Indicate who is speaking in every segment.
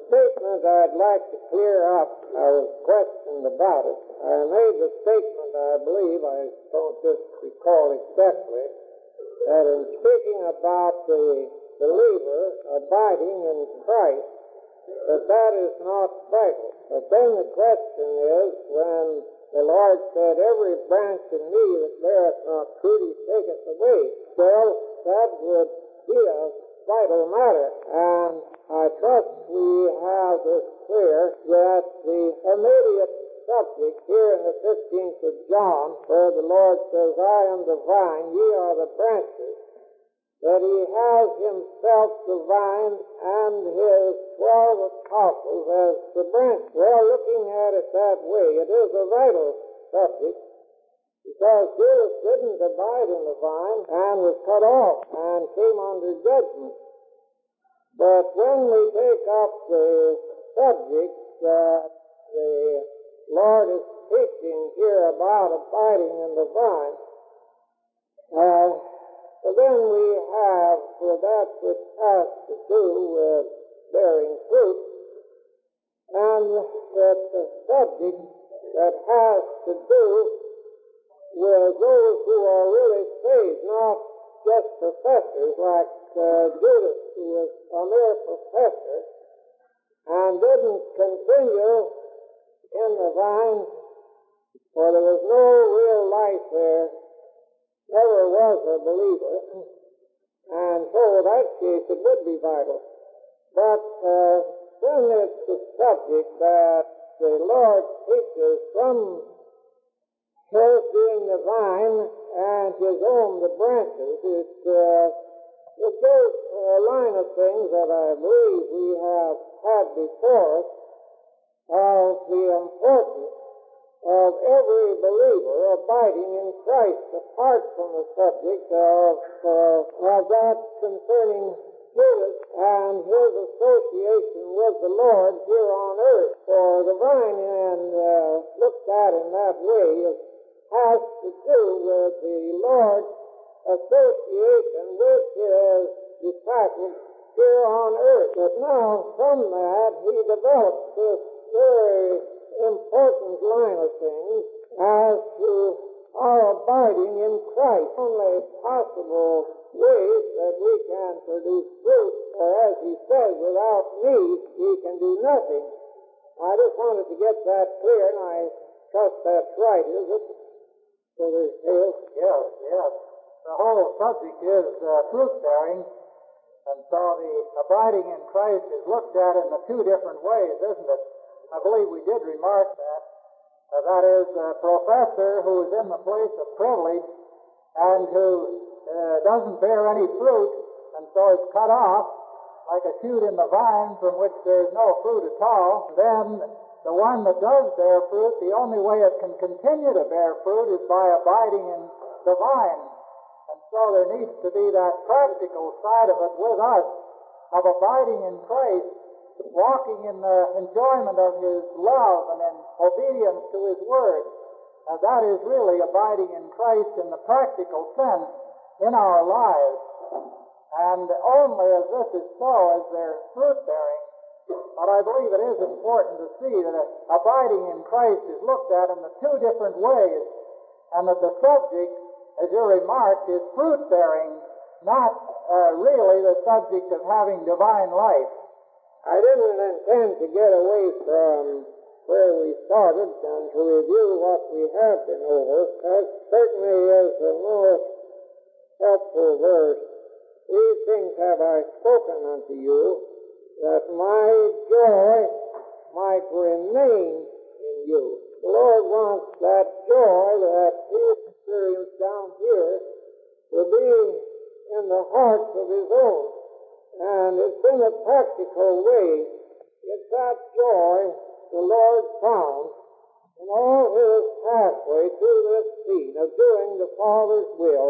Speaker 1: statement I'd like to clear up. I was questioned about it. I made the statement, I believe, I don't just recall exactly, that in speaking about the believer abiding in Christ, that is not vital. But then the question is, when the Lord said, every branch in me that beareth not fruit, he taketh away. Well, that would be a vital matter. And I trust we have this clear, that the immediate subject here in the 15th of John, where the Lord says, I am the vine, ye are the branches, that he has himself the vine and his 12 apostles as the branch. Well, looking at it that way, it is a vital subject, because Judas didn't abide in the vine and was cut off and came under judgment. But when we take up the subject that the Lord is teaching here about abiding in the vine, so then we have for that which has to do with bearing fruit, and that the subject that has to do with those who are really saved, not just professors like Judas, who was a mere professor and didn't continue in the vine, for there was no real life there, never was a believer, and so in that case it would be vital. But when it's the subject that the Lord teaches from his being the vine and his own the branches, it goes to a line of things that I believe we have had before us of the importance of every believer abiding in Christ, apart from the subject of that concerning Judas and his association with the Lord here on earth. For the vine, and looked at in that way, has to do with the Lord's association with his disciples here on earth. But now, from that, he develops this very important line of things as to our abiding in Christ. Only possible ways that we can produce fruit, for as he says, without me ye can do nothing. I just wanted to get that clear, and I trust that's right, is it? Brother Hale?
Speaker 2: Yes. The whole subject is fruit-bearing, and so the abiding in Christ is looked at in the two different ways, isn't it? I believe we did remark that. That is, a professor who is in the place of privilege and who doesn't bear any fruit, and so is cut off like a shoot in the vine from which there is no fruit at all. Then the one that does bear fruit, the only way it can continue to bear fruit is by abiding in the vine. And so there needs to be that practical side of it with us, of abiding in Christ, walking in the enjoyment of his love and in obedience to his word. And that is really abiding in Christ in the practical sense in our lives. And only as this is so is there fruit-bearing. But I believe it is important to see that abiding in Christ is looked at in the two different ways, and that the subject, as you remarked, is fruit-bearing, not really the subject of having divine life.
Speaker 1: I didn't intend to get away from where we started and to review what we have been over. That certainly is the most helpful verse. These things have I spoken unto you, that my joy might remain in you. The Lord wants that joy that he experienced down here to be in the hearts of his own. And it's in a practical way. It's that joy the Lord found in all his pathway through this scene of doing the Father's will.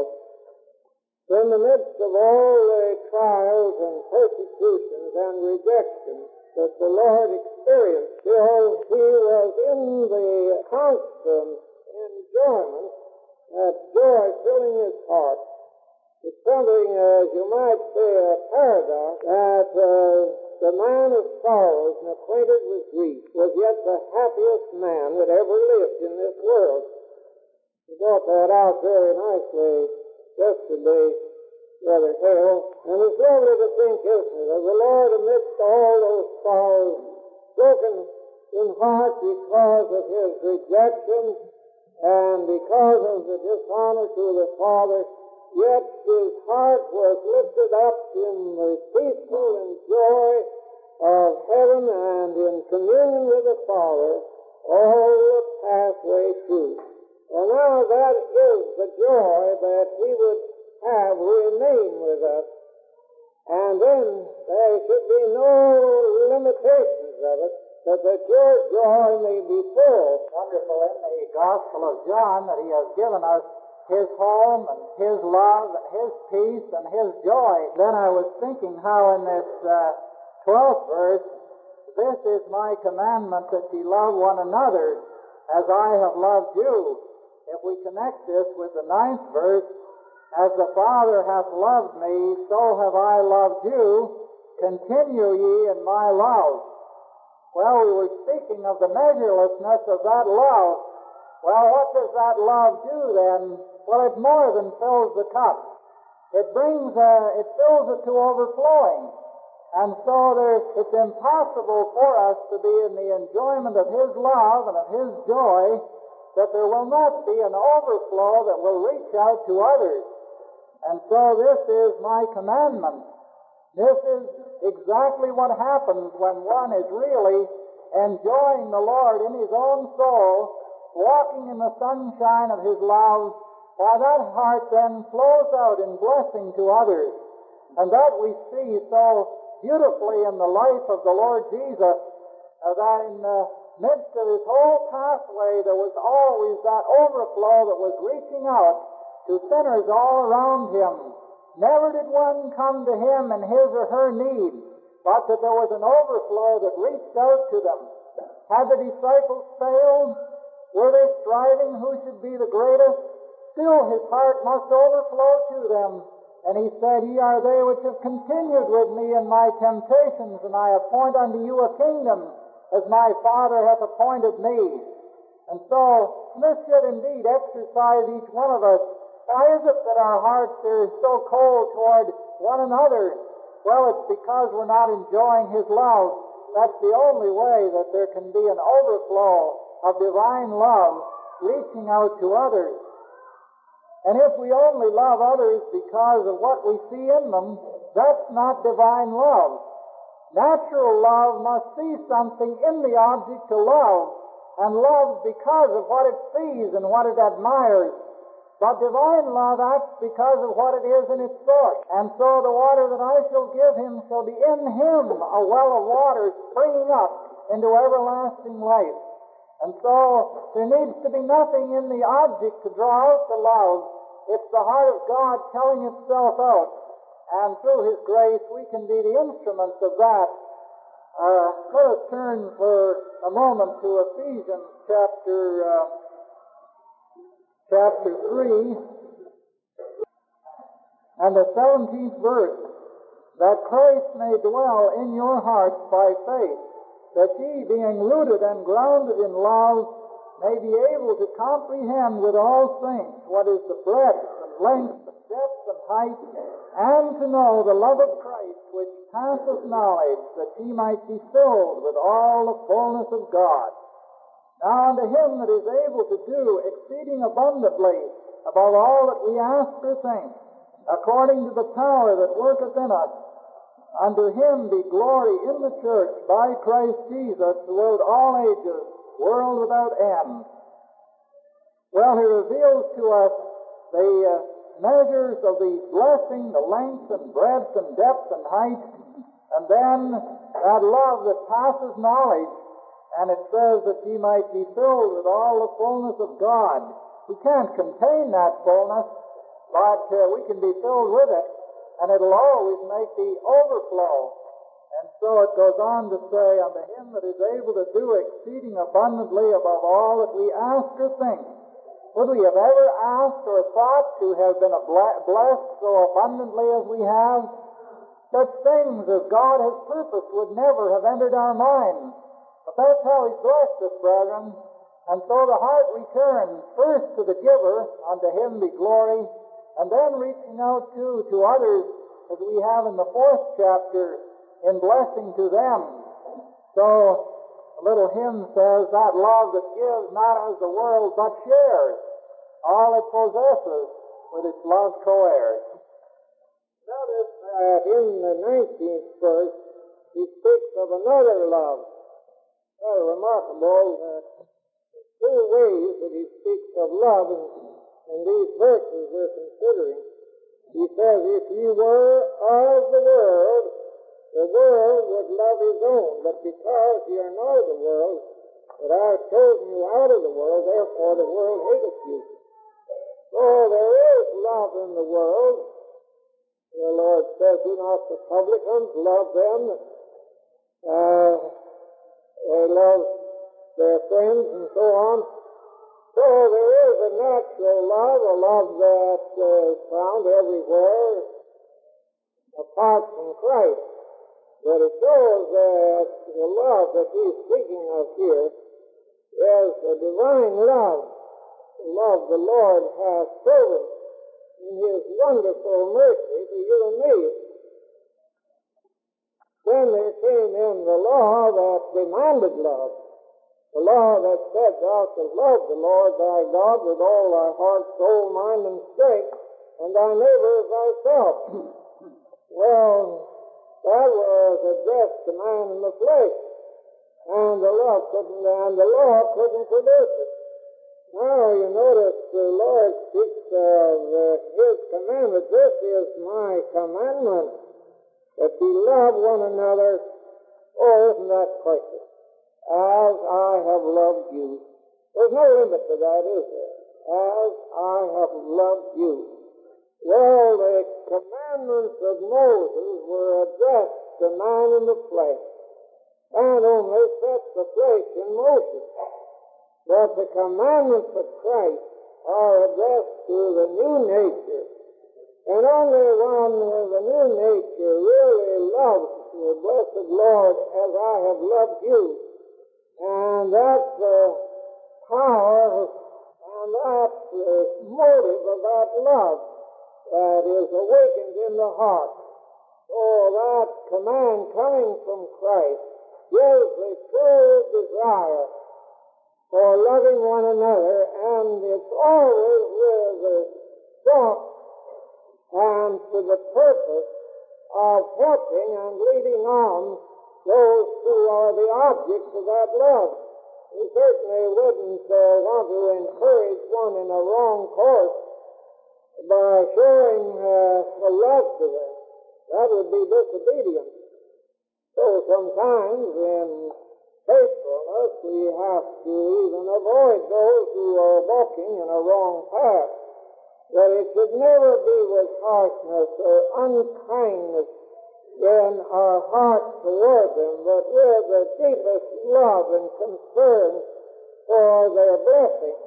Speaker 1: In the midst of all the trials and persecutions and rejections that the Lord experienced, still he was in the constant enjoyment, that joy filling his heart, It's something, as you might say, a paradox, that the man of sorrows and acquainted with grief was yet the happiest man that ever lived in this world. He brought that out very nicely yesterday, Brother Hale. And it's lovely to think, isn't it, of the Lord amidst all those sorrows, broken in heart because of his rejection and because of the dishonor to the Father, yet his heart was lifted up in the peaceful and joy of heaven and in communion with the Father all the pathway through. Well, now that is the joy that he would have remain with us. And then there should be no limitations of it, but that your joy may be full.
Speaker 2: Wonderful in the Gospel of John that he has given us his home and his love and his peace and his joy. Then I was thinking how in this 12th verse, this is my commandment that ye love one another as I have loved you. If we connect this with the 9th verse, as the Father hath loved me, so have I loved you. Continue ye in my love. Well, we were speaking of the measurelessness of that love. Well, what does that love do then? Well, it more than fills the cup. It fills it to overflowing. And so it's impossible for us to be in the enjoyment of his love and of his joy that there will not be an overflow that will reach out to others. And so this is my commandment. This is exactly what happens when one is really enjoying the Lord in his own soul, walking in the sunshine of his love. Why, that heart then flows out in blessing to others. And that we see so beautifully in the life of the Lord Jesus, that in the midst of his whole pathway there was always that overflow that was reaching out to sinners all around him. Never did one come to him in his or her need, but that there was an overflow that reached out to them. Had the disciples failed? Were they striving who should be the greatest? Still his heart must overflow to them. And he said, Ye are they which have continued with me in my temptations, and I appoint unto you a kingdom, as my Father hath appointed me. And so, this should indeed exercise each one of us. Why is it that our hearts are so cold toward one another? Well, it's because we're not enjoying his love. That's the only way that there can be an overflow of divine love reaching out to others. And if we only love others because of what we see in them, that's not divine love. Natural love must see something in the object to love, and love because of what it sees and what it admires. But divine love acts because of what it is in its source. And so the water that I shall give him shall be in him a well of water springing up into everlasting life. And so there needs to be nothing in the object to draw out the love. It's the heart of God telling itself out. And through his grace we can be the instruments of that. Let us turn for a moment to Ephesians chapter 3 and the 17th verse, that Christ may dwell in your hearts by faith, that ye, being rooted and grounded in love, may be able to comprehend with all saints what is the breadth and length and depth and height, and to know the love of Christ which passeth knowledge, that ye might be filled with all the fullness of God. Now unto him that is able to do exceeding abundantly above all that we ask or think, according to the power that worketh in us, unto him be glory in the church by Christ Jesus throughout all ages, world without end. Well, he reveals to us the measures of the blessing, the length and breadth and depth and height, and then that love that passes knowledge. And it says that ye might be filled with all the fullness of God. We can't contain that fullness, but we can be filled with it, and it'll always make the overflow. And so it goes on to say, unto him that is able to do exceeding abundantly above all that we ask or think. Would we have ever asked or thought to have been blessed so abundantly as we have? Such things as God has purposed would never have entered our minds. But that's how He's blessed us, brethren. And so the heart returns first to the giver, unto Him be glory, and then reaching out to others, as we have in the 4th chapter, in blessing to them. So, a little hymn says, that love that gives not as the world, but shares all it possesses with its love co-heirs.
Speaker 1: Notice that in the 19th verse, he speaks of another love. Very remarkable that the two ways that he speaks of love in these verses we're considering. He says, if ye were of the world would love his own, but because ye are not of the world, but I have chosen you out of the world, therefore the world hateth you. So there is love in the world. The Lord says, do not the publicans love them? They love their friends and so on. So there is a natural love, a love that is found everywhere apart from Christ. But it shows that the love that he's speaking of here is the divine love, the love the Lord has shown in His wonderful mercy to you and me. Then there came in the law that demanded love, the law that said, thou shalt love the Lord thy God with all thy heart, soul, mind, and strength, and thy neighbor as thyself. Well, that was addressed to man in the flesh, and the law couldn't produce it. Now you notice the Lord speaks of His commandment. This is my commandment, that ye love one another. Oh, isn't that precious? As I have loved you. There's no limit to that, is there? As I have loved you. Well, the commandments of Moses were addressed to man in the flesh, and only set the flesh in motion. But the commandments of Christ are addressed to the new nature, and only one with the new nature really loves the blessed Lord as I have loved you. And that's the power and that's the motive of that love that is awakened in the heart. So that command coming from Christ gives a true desire for loving one another, and it's always with the thought and to the purpose of helping and leading on those who are the objects of that love. We certainly wouldn't want to encourage one in a wrong course by showing a love to them. That would be disobedience. So sometimes in faithfulness we have to even avoid those who are walking in a wrong path. But it should never be with harshness or unkindness in our heart toward them, but with the deepest love and concern for their blessing.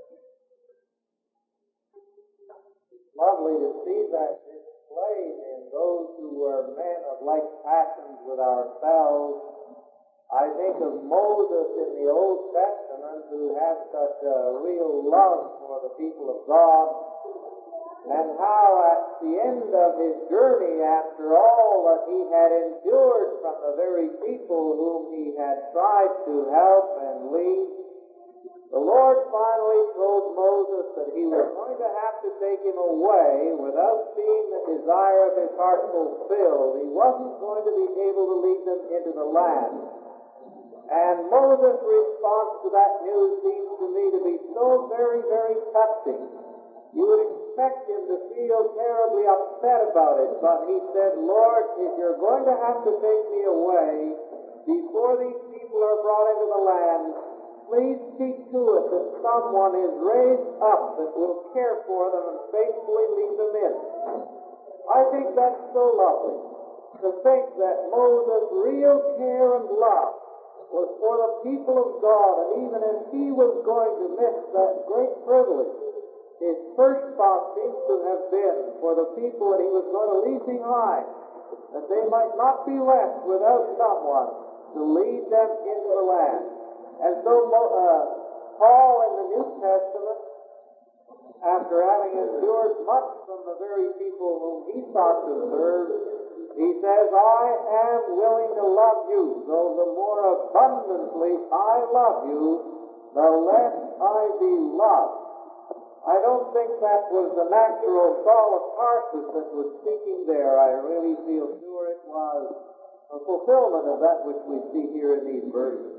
Speaker 3: Lovely to see that displayed in those who were men of like passions with ourselves. I think of Moses in the Old Testament, who had such a real love for the people of God, and how at the end of his journey, after all that he had endured from the very people whom he had tried to help and lead, the Lord finally told Moses that he was going to have to take him away without seeing the desire of his heart fulfilled. He wasn't going to be able to lead them into the land. And Moses' response to that news seems to me to be so very, very touching. You would expect him to feel terribly upset about it, but he said, Lord, if you're going to have to take me away before these people are brought into the land, please see to it that someone is raised up that will care for them and faithfully lead them in. I think that's so lovely, to think that Moses' real care and love was for the people of God, and even if he was going to miss that great privilege, his first thought seems to have been for the people that he was going to leave behind, that they might not be left without someone to lead them into the land. And so Paul in the New Testament, after having endured much from the very people whom he thought to serve, he says, I am willing to love you, though the more abundantly I love you, the less I be loved. I don't think that was the natural Saul of Tarsus that was speaking there. I really feel sure it was a fulfillment of that which we see here in these verses.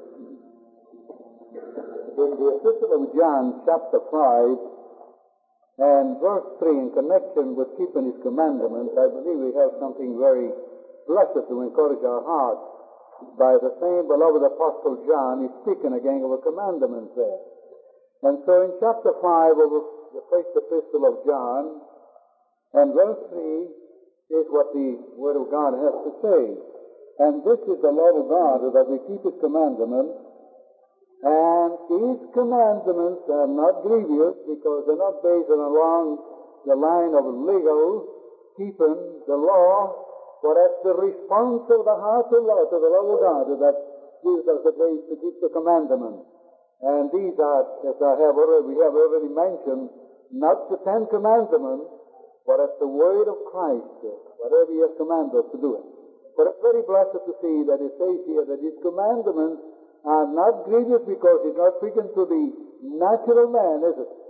Speaker 4: In the epistle of John, chapter 5, and verse 3, in connection with keeping his commandments, I believe we have something very blessed to encourage our hearts. By the same beloved Apostle John, he's speaking again of a commandment there. And so in chapter 5 of the first epistle of John, and verse 3 is what the Word of God has to say. And this is the love of God, that we keep his commandments, and his commandments are not grievous, because they're not based along the line of legal keeping the law, but that's the response of the heart of love to the love of God that gives us the grace to keep the commandments. And these are, as we have already mentioned, not the 10 commandments, but it's the word of Christ, whatever he has commanded us to do it. But it's very blessed to see that it says here that his commandments are not grievous, because he's not speaking to the natural man, is it?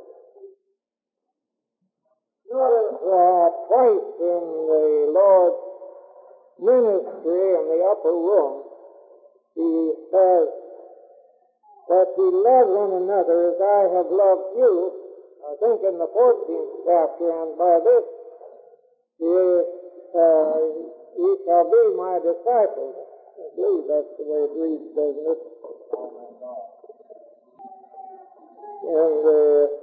Speaker 1: Notice twice in the Lord's ministry in the upper room, he says that we love one another as I have loved you. I think in the 14th chapter, and by this ye shall be my disciples. I believe that's the way it reads, doesn't it? In the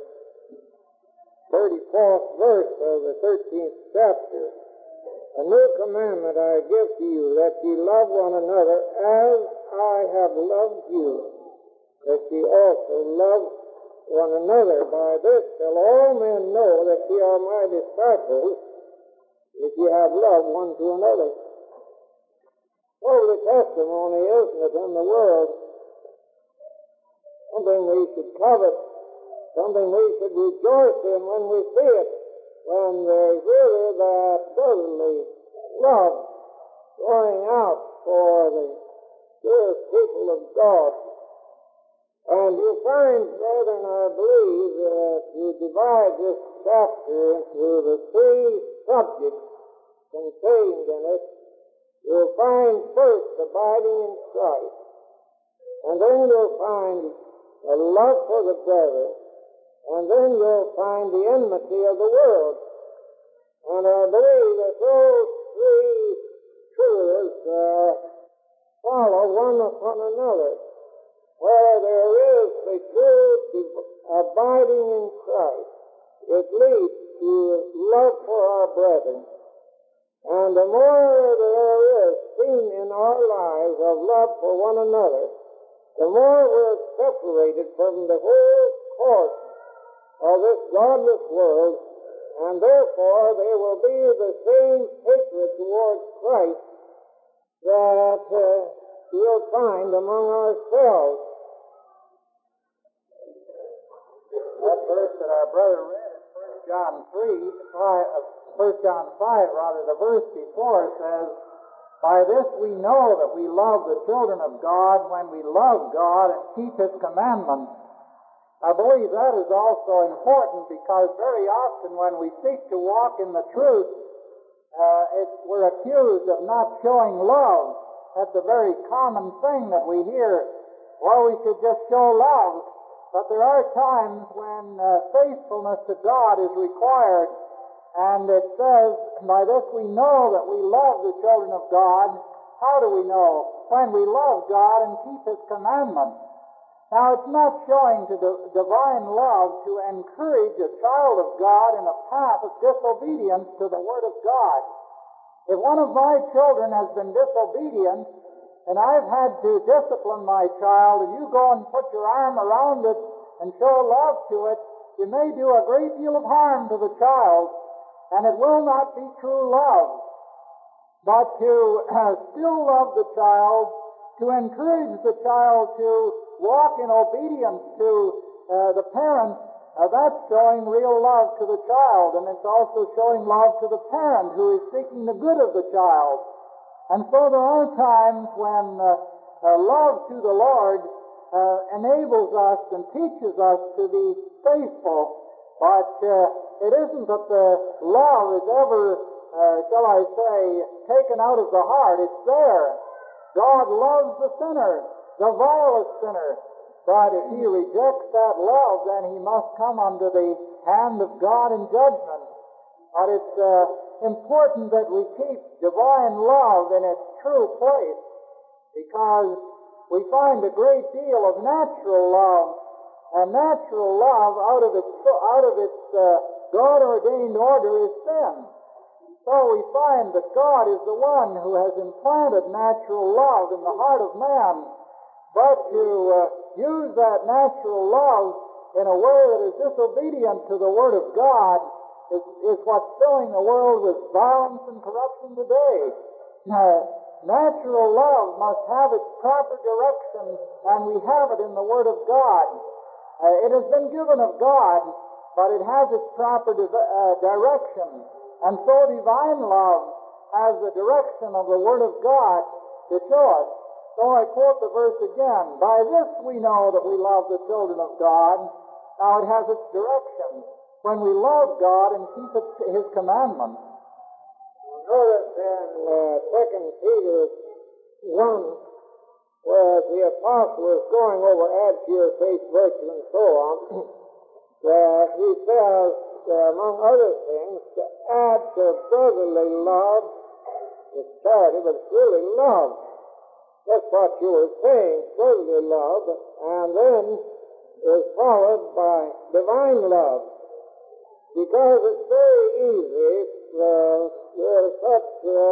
Speaker 1: 34th verse of the 13th chapter, a new commandment I give to you, that ye love one another as I have loved you, that ye also love one another. By this shall all men know that ye are my disciples, if ye have love one to another. Oh, the testimony, isn't it, in the world? Something we should covet, something we should rejoice in when we see it, when there's really that brotherly love going out for the dear people of God. And you find, brethren, I believe, that you divide this chapter into the 3 subjects contained in it. You'll find first abiding in Christ, and then you'll find a love for the brother, and then you'll find the enmity of the world. And I believe that those 3 truths follow one upon another. Where there is the true abiding in Christ, it leads to love for our brethren. And the more there is seen in our lives of love for one another, the more we're separated from the whole course of this godless world, and therefore there will be the same hatred towards Christ that we'll find among ourselves.
Speaker 2: That verse that our brother read in 1 John 5, the verse before says, by this we know that we love the children of God, when we love God and keep his commandments. I believe that is also important, because very often when we seek to walk in the truth, we're accused of not showing love. That's a very common thing that we hear. Well, we should just show love. But there are times when faithfulness to God is required. And it says, by this we know that we love the children of God. How do we know? When we love God and keep his commandments. Now, it's not showing to divine love to encourage a child of God in a path of disobedience to the Word of God. If one of my children has been disobedient, and I've had to discipline my child, and you go and put your arm around it and show love to it, you may do a great deal of harm to the child, and it will not be true love. But to still love the child, to encourage the child to walk in obedience to the parent, that's showing real love to the child, and it's also showing love to the parent who is seeking the good of the child. And so there are times when love to the Lord enables us and teaches us to be faithful, but it isn't that the love is ever, shall I say, taken out of the heart. It's there. God loves the sinner, the vilest sinner, but if he rejects that love, then he must come under the hand of God in judgment. But it's important that we keep divine love in its true place, because we find a great deal of natural love, and natural love out of its God-ordained order is sin. So we find that God is the one who has implanted natural love in the heart of man, but to use that natural love in a way that is disobedient to the Word of God is what's filling the world with violence and corruption today. Natural love must have its proper direction, and we have it in the Word of God. It has been given of God, but it has its proper direction. And so divine love has the direction of the Word of God to show us. So I quote the verse again. By this we know that we love the children of God. Now it has its direction. When we love God and keep His commandments.
Speaker 1: Notice in 2 Peter 1, where the apostle is going over add to your faith, virtue, and so on, he says, among other things, to add to brotherly love is charity, but it's really love. That's what you were saying, brotherly love, and then is followed by divine love. Because it's very easy, there are such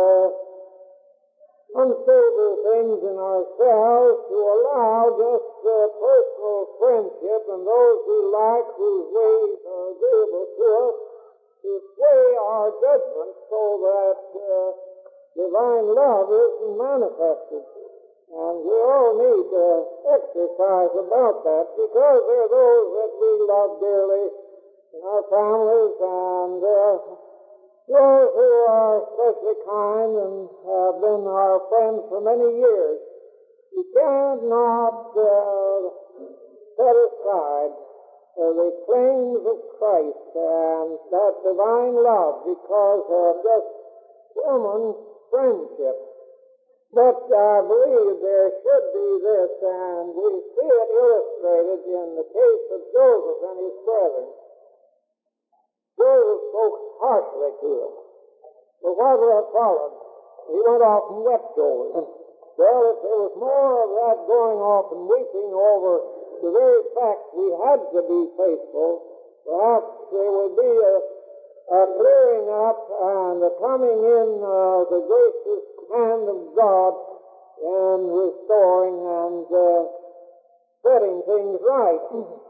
Speaker 1: unstable things in ourselves to allow just personal friendship and those we like, whose ways are agreeable to us, to sway our judgment so that divine love isn't manifested. And we all need to exercise about that, because there are those that we love dearly in our families, and those who are especially kind and have been our friends for many years. You cannot set aside the claims of Christ and that divine love because of just human friendship. But I believe there should be this, and we see it illustrated in the case of Joseph and his brethren. Joseph spoke harshly to them. But what would have followed? He went off and wept over them. Well, if there was more of that going off and weeping over the very fact we had to be faithful, perhaps there would be a clearing up and a coming in of the gracious hand of God in restoring and setting things right.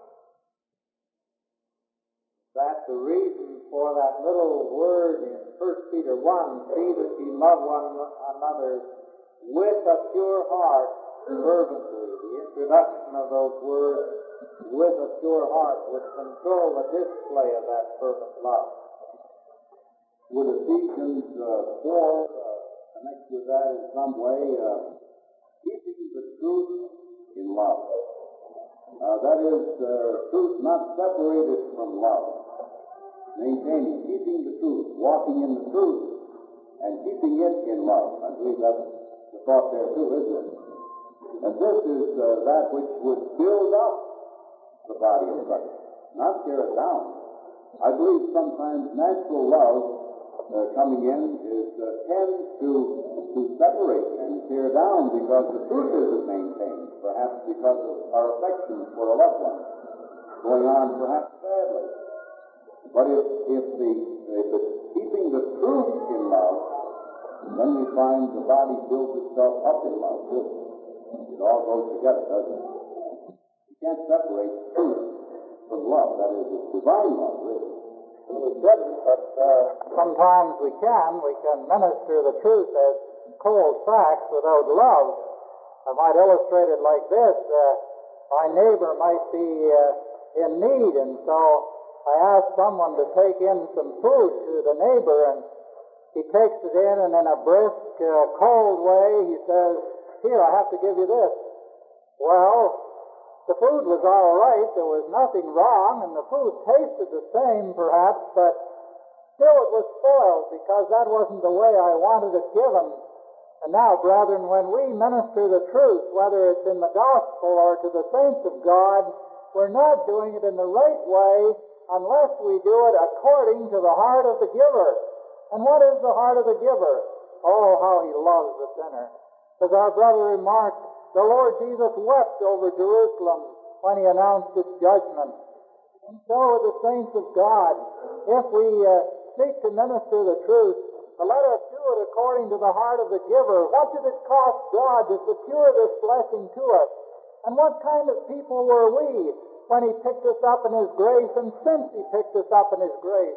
Speaker 3: That's the reason for that little word in 1 Peter 1, see that ye love one another with a pure heart fervently. The introduction of those words, with a pure heart, would control the display of that fervent love.
Speaker 5: Would Ephesians 4 connect with that in some way? Keeping the truth in love. That is, truth not separated from love. Maintaining, keeping the truth, walking in the truth, and keeping it in love. I believe that's the thought there too, isn't it? And this is that which would build up the body of Christ, not tear it down. I believe sometimes natural love coming in tends to separate and tear down because the truth isn't maintained, perhaps because of our affection for a loved one going on perhaps badly. But if it's keeping the truth in love, then we find the body builds itself up in love, too. It all goes together, doesn't it? You can't separate truth from love. That is, it's divine love, really.
Speaker 2: We shouldn't, but sometimes we can. We can minister the truth as cold facts without love. I might illustrate it like this. My neighbor might be in need, and so I ask someone to take in some food to the neighbor, and he takes it in, and in a brisk, cold way, he says, "Here, I have to give you this." Well, the food was all right. There was nothing wrong, and the food tasted the same, perhaps, but still it was spoiled because that wasn't the way I wanted it given. And now, brethren, when we minister the truth, whether it's in the gospel or to the saints of God, we're not doing it in the right way unless we do it according to the heart of the giver. And what is the heart of the giver? Oh, how he loves the sinner. As our brother remarked, the Lord Jesus wept over Jerusalem when he announced its judgment. And so are the saints of God. If we seek to minister the truth, let us do it according to the heart of the giver. What did it cost God to secure this blessing to us? And what kind of people were we when he picked us up in his grace and since he picked us up in his grace?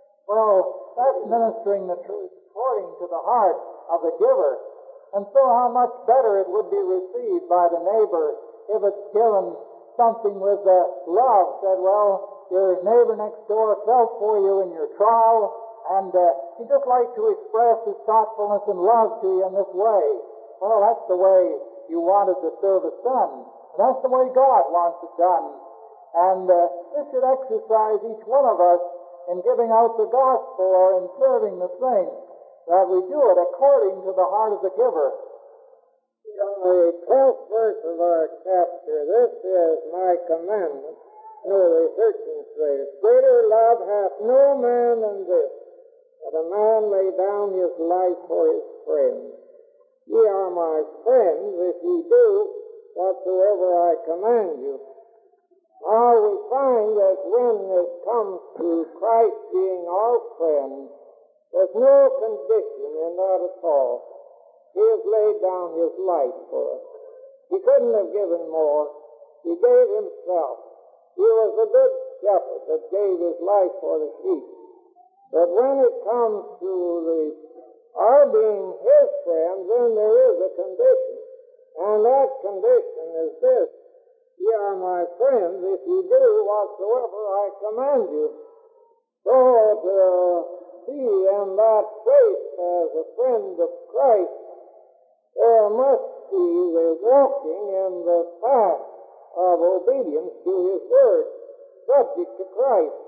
Speaker 2: Well, that's ministering the truth according to the heart of the giver. And so how much better it would be received by the neighbor if it's given something with love, said, well, your neighbor next door felt for you in your trial, and he'd just like to express his thoughtfulness and love to you in this way. Well, that's the way you wanted the service done. And that's the way God wants it done. And this should exercise each one of us in giving out the gospel or in serving the saints, that we do it according to the heart of the giver.
Speaker 1: On the 12th verse of our chapter, this is my commandment. No, the 13th verse. Greater love hath no man than this, that a man lay down his life for his friends. Ye are my friends if ye do whatsoever I command you. Now we find that when it comes to Christ being our friend, there's no condition in that at all. He has laid down his life for us. He couldn't have given more. He gave himself. He was a good shepherd that gave his life for the sheep. But when it comes to our being his friends, then there is a condition. And that condition is this: ye are my friends if ye do whatsoever I command you. So to see in that faith as a friend of Christ, there must be the walking in the path of obedience to his word, subject to Christ.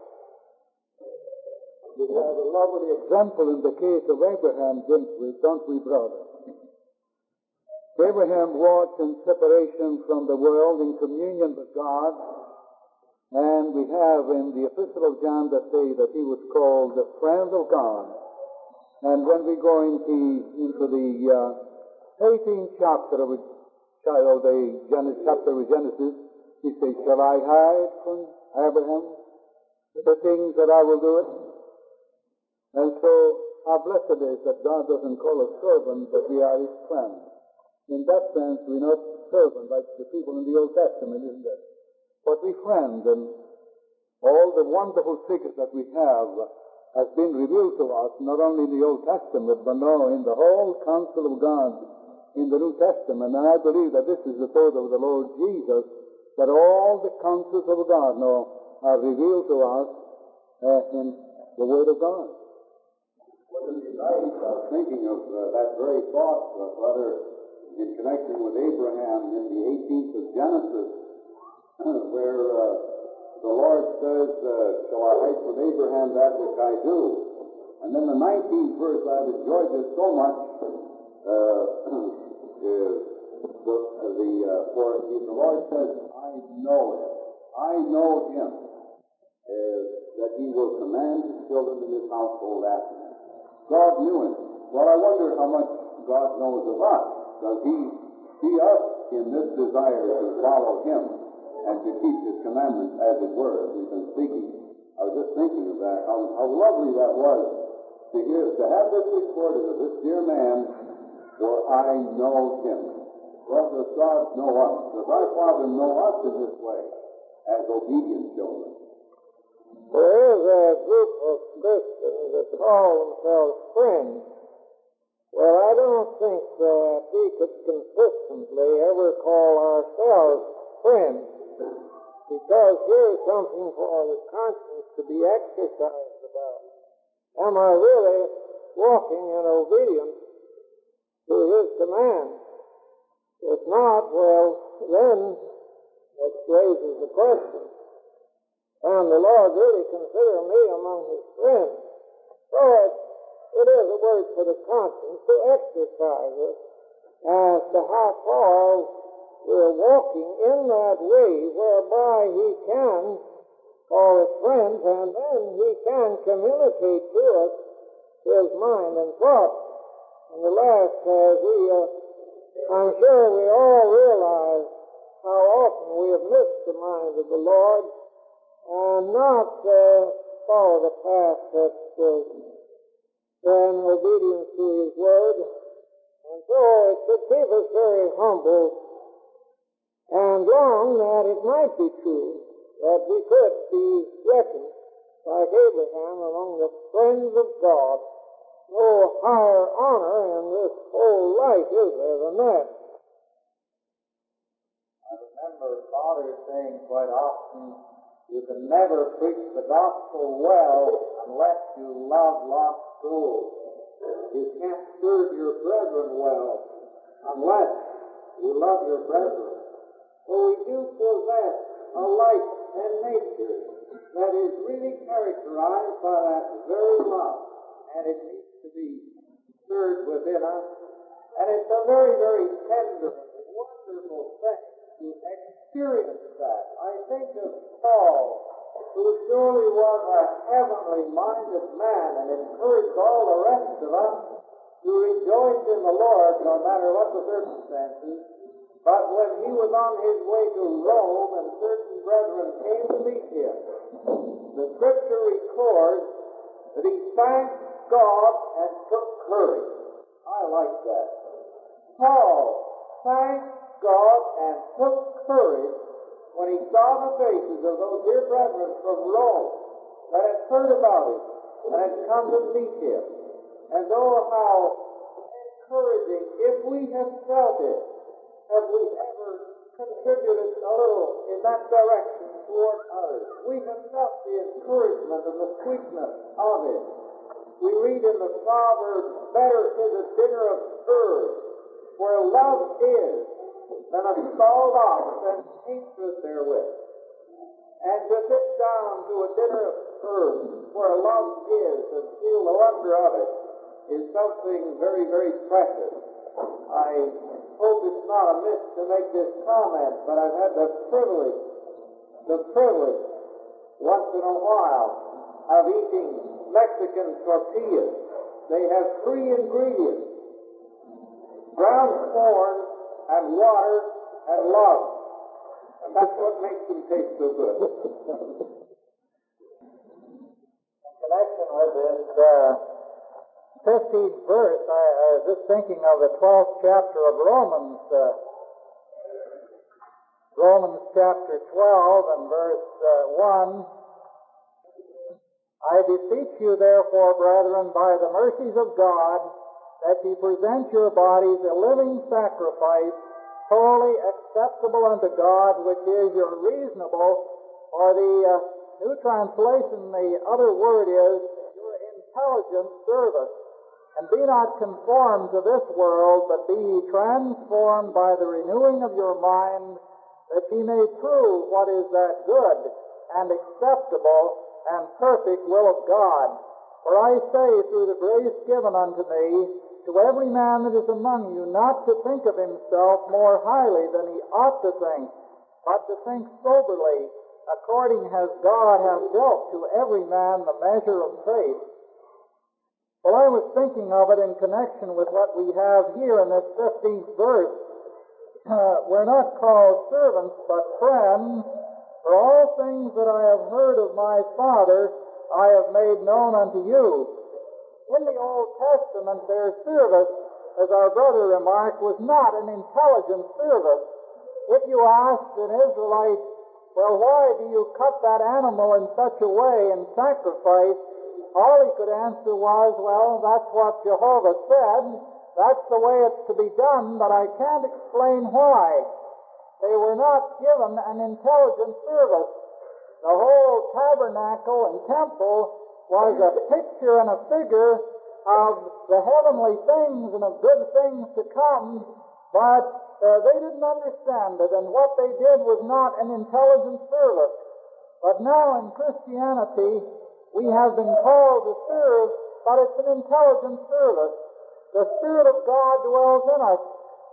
Speaker 4: We have a lovely example in the case of Abraham, don't we, brother? Abraham walked in separation from the world, in communion with God, and we have in the Epistle of John that say that he was called the friend of God. And when we go into the 18th chapter of the chapter of Genesis, he says, shall I hide from Abraham the things that I will do it? And so how blessed is that God doesn't call us servants, but we are his friends. In that sense, we're not servants like the people in the Old Testament, isn't it? But we friends, and all the wonderful secrets that we have has been revealed to us, not only in the Old Testament, but now in the whole counsel of God in the New Testament. And I believe that this is the thought of the Lord Jesus, that all the counsels of God now are revealed to us in the Word of God.
Speaker 5: What is tonight, thinking of that very thought, Brother, in connection with Abraham in the 18th of Genesis, where the Lord says, shall I hide from Abraham that which I do? And then the 19th verse, I've enjoyed this so much, for the Lord says, I know him. I know him, that he will command his children in his household after him. God knew him. Well, I wonder how much God knows of us. Does he see us in this desire to follow him and to keep his commandments, as it were, as we've been speaking? I was just thinking of that, how lovely that was to have this recorded of this dear man, for I know him. What does God know us? Does our Father know us in this way, as obedience shows us?
Speaker 1: There is a group of Christians that call themselves friends. Well, I don't think that we could consistently ever call ourselves friends, because here's something for the conscience to be exercised about. Am I really walking in obedience to His command? If not, well, then that raises the question. And the Lord really consider me among His friends. So it is a word for the conscience to exercise it as to how far we're walking in that way whereby He can call us friends, and then He can communicate to us His mind and thought. And the last, I'm sure we all realize how often we have missed the mind of the Lord and not followed the path that was in obedience to His word. And so it should keep us very humble and long that it might be true that we could be reckoned, like Abraham, among the friends of God. No higher honor in this whole life is there than that.
Speaker 3: I remember Father saying quite often, you can never preach the gospel well unless you love lost souls. You can't serve your brethren well unless you love your brethren. For we do possess a life and nature that is really characterized by that very love, and it needs to be stirred within us. And it's a very, very tender and wonderful thing to experience that. I think of Paul, who surely was a heavenly-minded man and encouraged all the rest of us to rejoice in the Lord no matter what the circumstances. But when he was on his way to Rome and certain brethren came to meet him, the Scripture records that he thanked God and took courage. I like that. Paul thanked God and took courage when he saw the faces of those dear brethren from Rome that had heard about him and had come to meet him. And oh, how encouraging, if we have felt it, have we ever contributed a little in that direction toward others? We have felt the encouragement and the sweetness of it. We read in the Proverbs, better is a dinner of herbs where love is than a stalled ox and hatred therewith. And to sit down to a dinner of herbs where love is and feel the wonder of it is something very, very precious. I hope it's not amiss to make this comment, but I've had the privilege, once in a while, of eating Mexican tortillas. They have 3 ingredients: ground corn and water and love. And that's what makes them taste so good.
Speaker 2: In connection with this 15th verse, I was just thinking of the 12th chapter of Romans. Romans chapter 12 and verse 1. I beseech you, therefore, brethren, by the mercies of God, that ye present your bodies a living sacrifice, wholly acceptable unto God, which is your reasonable, or the New Translation, the other word is, your intelligent service. And be not conformed to this world, but be ye transformed by the renewing of your mind, that ye may prove what is that good and acceptable and perfect will of God. For I say, through the grace given unto me, to every man that is among you, not to think of himself more highly than he ought to think, but to think soberly, according as God hath dealt to every man the measure of faith. Well, I was thinking of it in connection with what we have here in this 15th verse. We're not called servants, but friends. For all things that I have heard of my Father, I have made known unto you. in the Old Testament, their service, as our brother remarked, was not an intelligent service. If you asked an Israelite, well, why do you cut that animal in such a way and sacrifice? All he could answer was, well, that's what Jehovah said. That's the way it's to be done, but I can't explain why. They were not given an intelligent service. The whole tabernacle and temple was a picture and a figure of the heavenly things and of good things to come, but they didn't understand it, and what they did was not an intelligent service. But now in Christianity, we have been called to serve, but it's an intelligent service. The Spirit of God dwells in us.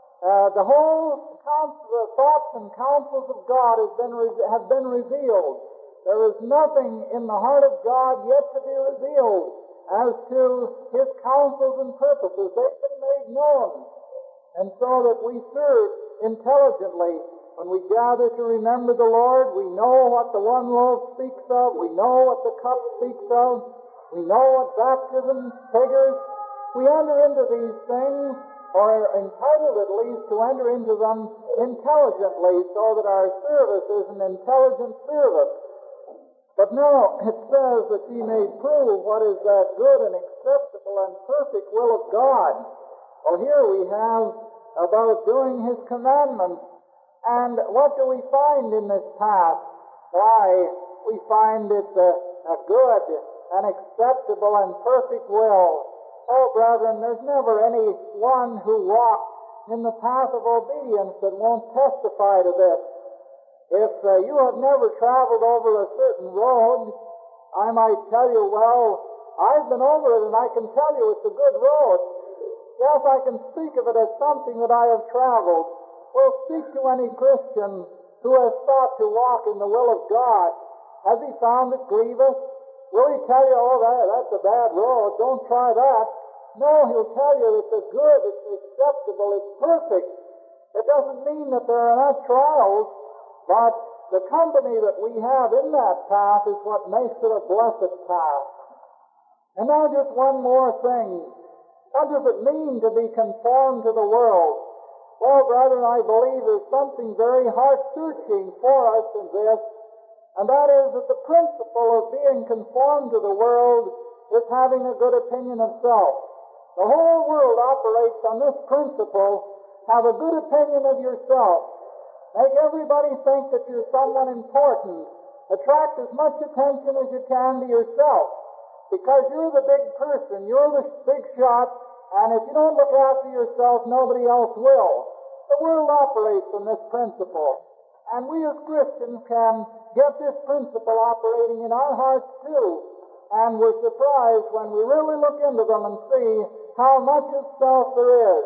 Speaker 2: The whole thoughts and counsels of God have been revealed. There is nothing in the heart of God yet to be revealed as to His counsels and purposes. They've been made known. And so that we serve intelligently. When we gather to remember the Lord, we know what the one loaf speaks of. We know what the cup speaks of. We know what baptism figures. We enter into these things, or are entitled at least to enter into them intelligently, so that our service is an intelligent service. But now it says that ye may prove what is that good and acceptable and perfect will of God. Well, here we have about doing His commandments. And what do we find in this path? Why, we find it's a good and acceptable and perfect will. Oh, brethren, there's never any one who walks in the path of obedience that won't testify to this. If you have never traveled over a certain road, I might tell you, well, I've been over it and I can tell you it's a good road. Yes, I can speak of it as something that I have traveled. Well, speak to any Christian who has thought to walk in the will of God. Has he found it grievous? Will he tell you, oh, that's a bad road, don't try that? No, he'll tell you it's a good, it's acceptable, it's perfect. It doesn't mean that there are not trials, but the company that we have in that path is what makes it a blessed path. And now just one more thing. What does it mean to be conformed to the world? Well, brethren, I believe there's something very heart-searching for us in this, and that is that the principle of being conformed to the world is having a good opinion of self. The whole world operates on this principle: have a good opinion of yourself. Make everybody think that you're someone important. Attract as much attention as you can to yourself, because you're the big person, you're the big shot, and if you don't look after yourself, nobody else will. The world operates on this principle, and we as Christians can get this principle operating in our hearts too, and we're surprised when we really look into them and see how much of self there is.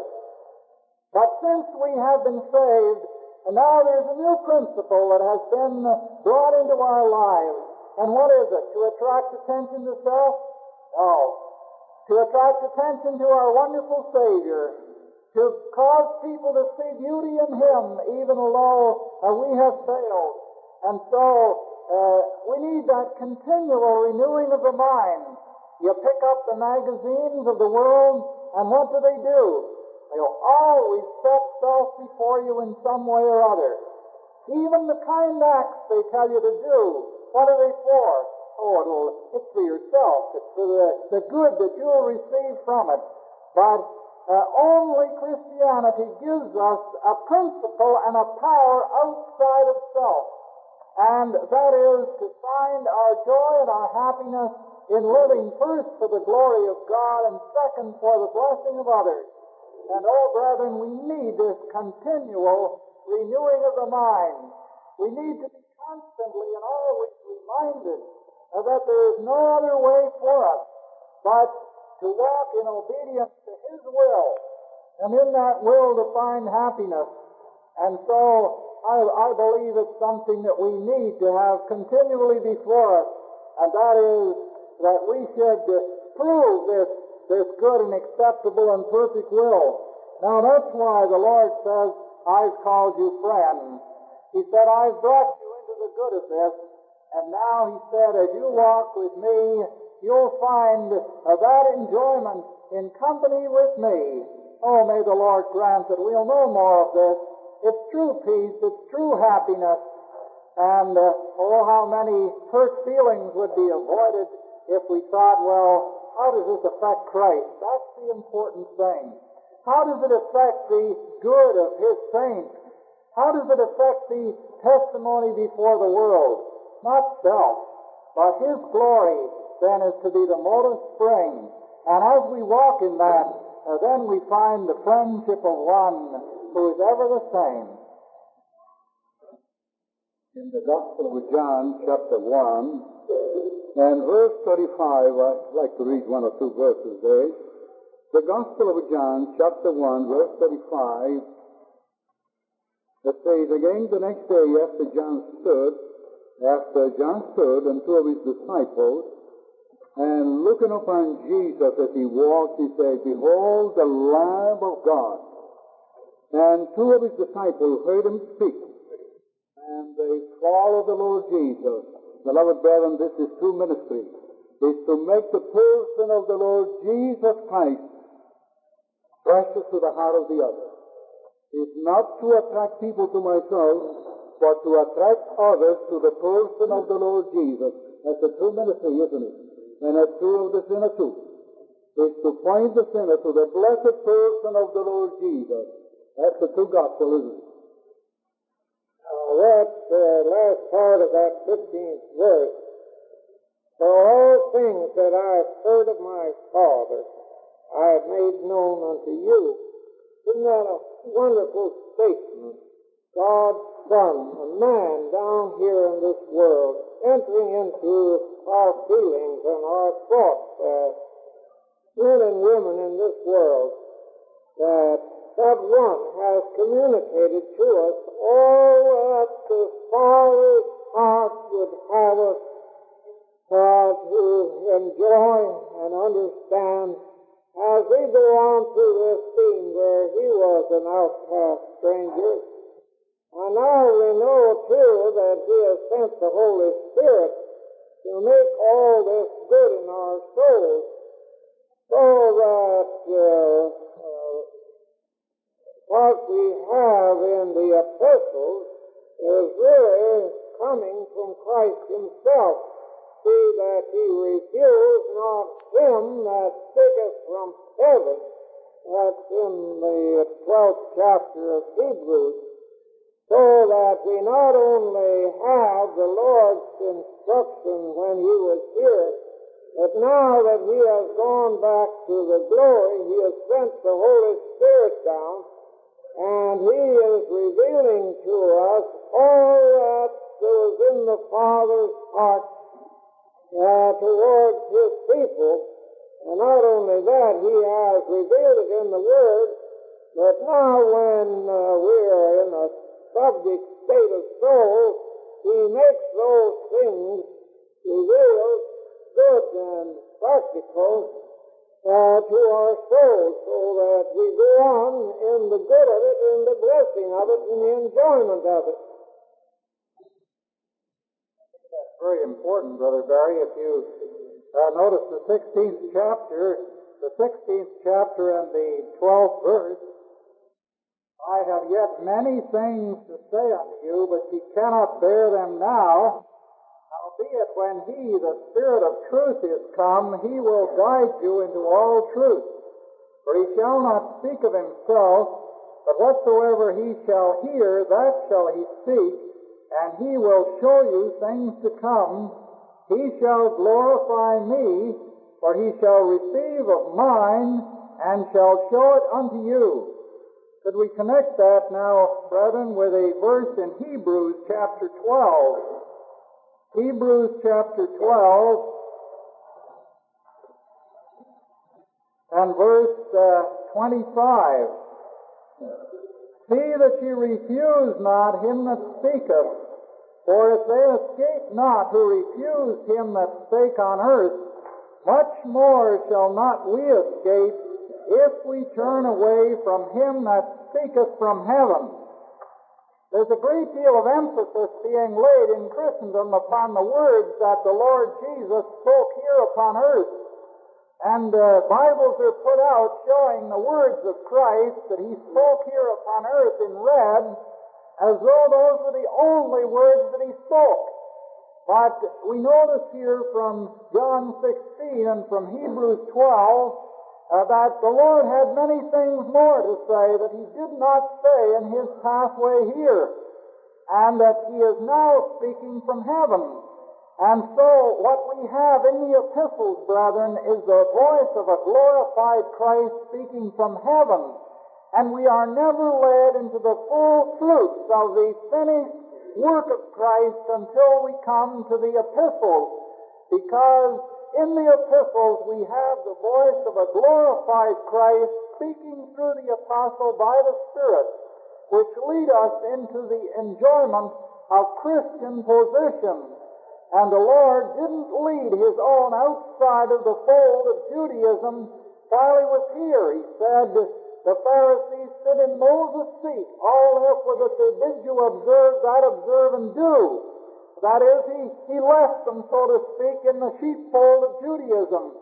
Speaker 2: But since we have been saved, and now there's a new principle that has been brought into our lives. And what is it? To attract attention to self? No. To attract attention to our wonderful Savior. To cause people to see beauty in Him, even though we have failed. And so, we need that continual renewing of the mind. You pick up the magazines of the world, and what do? They'll always set self before you in some way or other. Even the kind acts they tell you to do, what are they for? Oh, it's for yourself. It's for the good that you'll receive from it. But only Christianity gives us a principle and a power outside of self. And that is to find our joy and our happiness in living first for the glory of God and second for the blessing of others. And, oh, brethren, we need this continual renewing of the mind. We need to be constantly and always reminded that there is no other way for us but to walk in obedience to His will, and in that will to find happiness. And so, I believe it's something that we need to have continually before us, and that is that we should prove this good and acceptable and perfect will. Now that's why the Lord says, I've called you friends. He said, I've brought you into the good of this, and now He said, as you walk with me you'll find that enjoyment in company with me. Oh, may the Lord grant that we'll know more of this. It's true peace, it's true happiness, and oh, how many hurt feelings would be avoided if we thought, well, how does this affect Christ? That's the important thing. How does it affect the good of His saints? How does it affect the testimony before the world? Not self, but His glory then is to be the motive spring. And as we walk in that, then we find the friendship of one who is ever the same.
Speaker 4: In the Gospel of John, chapter 1, and verse 35, I'd like to read one or two verses there. The Gospel of John, chapter 1, verse 35, it says, again the next day after John stood, and two of his disciples, and looking upon Jesus as he walked, he said, behold the Lamb of God. And two of his disciples heard him speak, and they followed the Lord Jesus. Beloved brethren, this is true ministry. It's to make the person of the Lord Jesus Christ precious to the heart of the other. It's not to attract people to myself, but to attract others to the person of the Lord Jesus. That's a true ministry, isn't it? And that's true of the sinner too. It's to point the sinner to the blessed person of the Lord Jesus. That's the true gospel, isn't it?
Speaker 1: That last part of that 15th verse, for all things that I have heard of my Father, I have made known unto you. Isn't that a wonderful statement? God's Son, a man down here in this world, entering into our feelings and our thoughts as men and women in this world, that one has communicated to us all that the Father's heart would have us to enjoy and understand as we go on through this scene where he was an outcast stranger. And now we know, too, that he has sent the Holy Spirit to make all this good in our souls, so that what we have in the epistles is really coming from Christ himself. See that he refused not him that speaketh from heaven. That's in the 12th chapter of Hebrews. So that we not only have the Lord's instruction when he was here, but now that he has gone back to the glory, he has sent the Holy Spirit down, and he is revealing to us all that was in the Father's heart towards his people. And not only that, he has revealed it in the Word, but now when we are in a subject state of soul, he makes those things revealed, good and practical, to our souls, so that we go on in the good of it, in the blessing of it, and the enjoyment of it.
Speaker 2: That's very important, Brother Barry. If you notice the 16th chapter and the 12th verse, I have yet many things to say unto you, but ye cannot bear them now. Howbeit, when he, the Spirit of truth, is come, he will guide you into all truth. For he shall not speak of himself, but whatsoever he shall hear, that shall he speak, and he will show you things to come. He shall glorify me, for he shall receive of mine, and shall show it unto you. Could we connect that now, brethren, with a verse in Hebrews chapter 12? Hebrews chapter 12 and verse 25. See that ye refuse not him that speaketh, for if they escape not who refused him that spake on earth, much more shall not we escape, if we turn away from him that speaketh from heaven. There's a great deal of emphasis being laid in Christendom upon the words that the Lord Jesus spoke here upon earth. And Bibles are put out showing the words of Christ that He spoke here upon earth in red, as though those were the only words that He spoke. But we notice here from John 16 and from Hebrews 12 that the Lord had many things more to say that He did not say in His pathway here, and that He is now speaking from heaven. And so what we have in the epistles, brethren, is the voice of a glorified Christ speaking from heaven, and we are never led into the full fruits of the finished work of Christ until we come to the epistles, because in the epistles we have the voice of a glorified Christ speaking through the apostle by the Spirit, which lead us into the enjoyment of Christian position. And the Lord didn't lead His own outside of the fold of Judaism while He was here. He said, the Pharisees sit in Moses' seat. All therefore that they bid you observe, that observe and do. That is, He left them, so to speak, in the sheepfold of Judaism.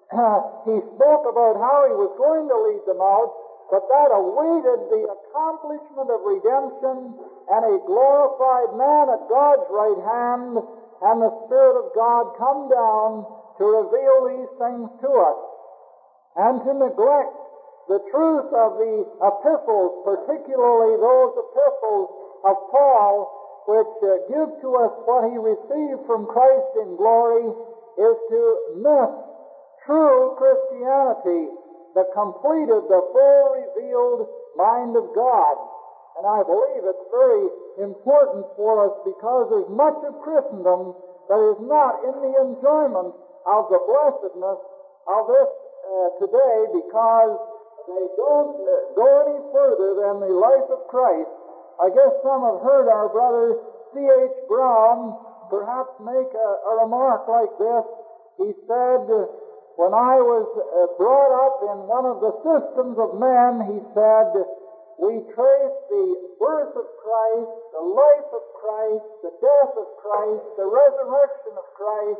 Speaker 2: He spoke about how He was going to lead them out, but that awaited the accomplishment of redemption and a glorified man at God's right hand, and the Spirit of God come down to reveal these things to us. And to neglect the truth of the epistles, particularly those epistles of Paul, which give to us what he received from Christ in glory, is to miss true Christianity, the completed, the full revealed mind of God. And I believe it's very important for us, because there's much of Christendom that is not in the enjoyment of the blessedness of this today, because they don't go any further than the life of Christ. I guess some have heard our brother C.H. Brown perhaps make a remark like this. He said, when I was brought up in one of the systems of men, he said, we trace the birth of Christ, the life of Christ, the death of Christ, the resurrection of Christ.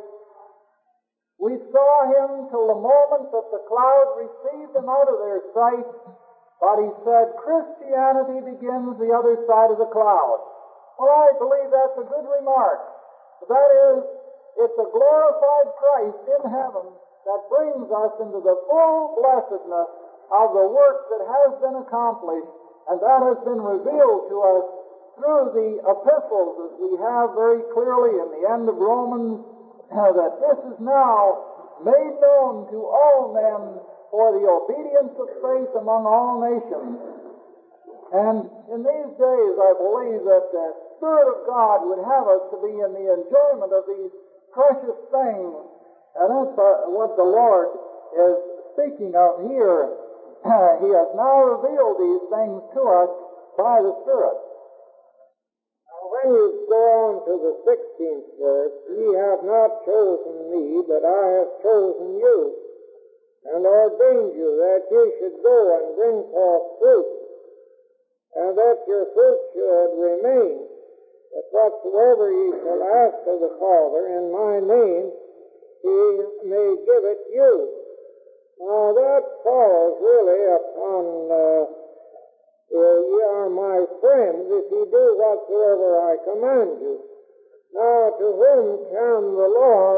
Speaker 2: We saw Him till the moment that the cloud received Him out of their sight. But he said, Christianity begins the other side of the cloud. Well, I believe that's a good remark. That is, it's a glorified Christ in heaven that brings us into the full blessedness of the work that has been accomplished, and that has been revealed to us through the epistles, as we have very clearly in the end of Romans, that this is now made known to all men for the obedience of faith among all nations. And in these days, I believe that the Spirit of God would have us to be in the enjoyment of these precious things, and that's what the Lord is speaking of here. He has now revealed these things to us by the Spirit.
Speaker 1: Now, when you go on to the 16th verse, ye have not chosen me, but I have chosen you, and ordained you that ye should go and bring forth fruit, and that your fruit should remain, that whatsoever ye shall ask of the Father in my name, He may give it you. Now that follows really upon ye are my friends if ye do whatsoever I command you. Now to whom can the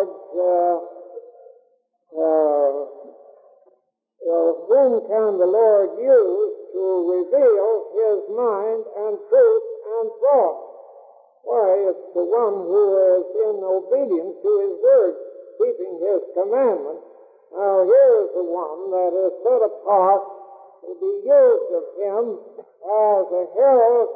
Speaker 1: Lord use to reveal His mind and truth and thought? Why, it's the one who is in obedience to His word, keeping His commandments. Now here is the one that is set apart to be used of Him as a herald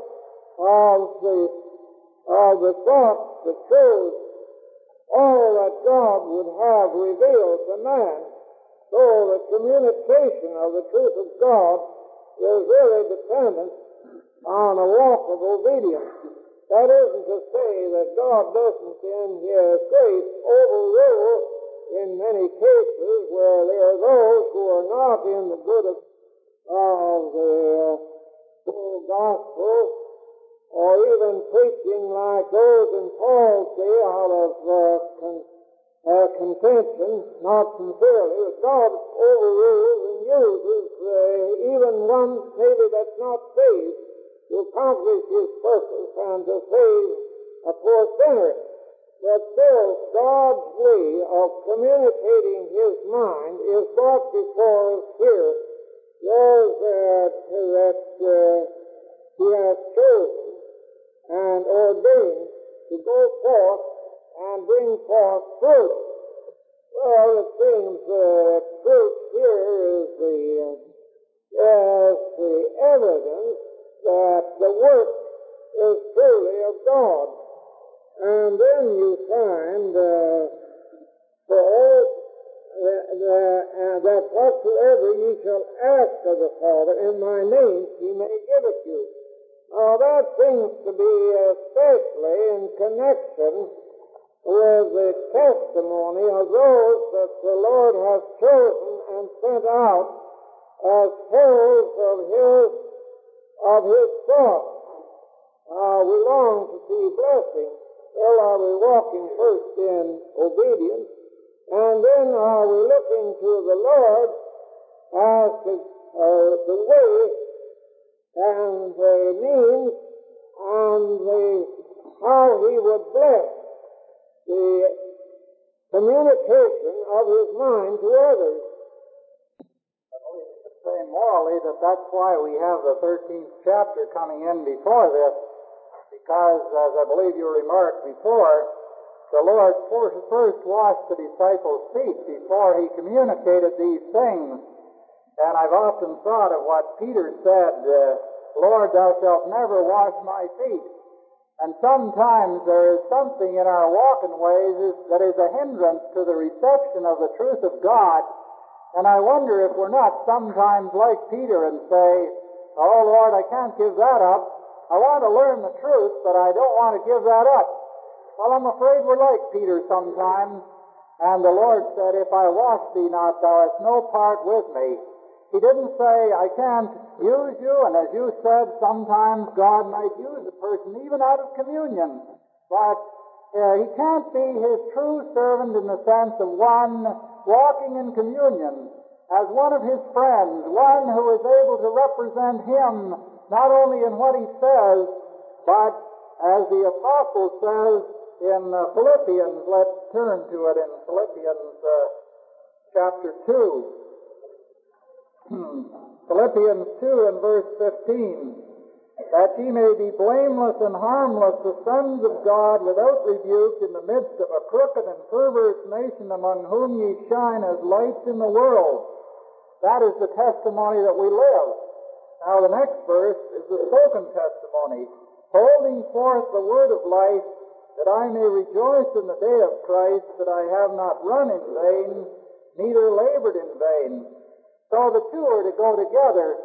Speaker 1: of the thoughts, the truth, all that God would have revealed to man. So the communication of the truth of God is really dependent on a walk of obedience. That isn't to say that God doesn't in His grace overrule in many cases where there are those who are not in the good of the full gospel, or even preaching like those in Paul's day out of contention, not sincerely. But God overrules and uses even one maybe that's not saved to accomplish His purpose and to save a poor sinner. But still, God's way of communicating His mind is brought before us here. Those that He has chosen and ordained to go forth and bring forth fruit. Well, it seems fruit here is the evidence that the work is truly of God. And then you find that whatsoever ye shall ask of the Father in my name, He may give it you. Now that seems to be especially in connection with the testimony of those that the Lord has chosen and sent out as heralds of His thought. We long to see blessing. Well, are we walking first in obedience, and then are we looking to the Lord as the way and the means and how He would bless the communication of His mind to others?
Speaker 2: I believe we could say morally that's why we have the 13th chapter coming in before this, because, as I believe you remarked before, the Lord first washed the disciples' feet before He communicated these things. And I've often thought of what Peter said, Lord, Thou shalt never wash my feet. And sometimes there is something in our walking ways that is a hindrance to the reception of the truth of God. And I wonder if we're not sometimes like Peter and say, oh Lord, I can't give that up. I want to learn the truth, but I don't want to give that up. Well, I'm afraid we're like Peter sometimes. And the Lord said, if I wash thee not, thou hast no part with me. He didn't say, I can't use you, and as you said, sometimes God might use a person even out of communion. But He can't be His true servant in the sense of one walking in communion as one of His friends, one who is able to represent Him not only in what He says, but as the Apostle says in Philippians. Let's turn to it in Philippians chapter 2. Philippians 2 and verse 15. That ye may be blameless and harmless, the sons of God, without rebuke, in the midst of a crooked and perverse nation, among whom ye shine as lights in the world. That is the testimony that we live. Now the next verse is the spoken testimony. Holding forth the word of life, that I may rejoice in the day of Christ, that I have not run in vain, neither labored in vain. So the two are to go together.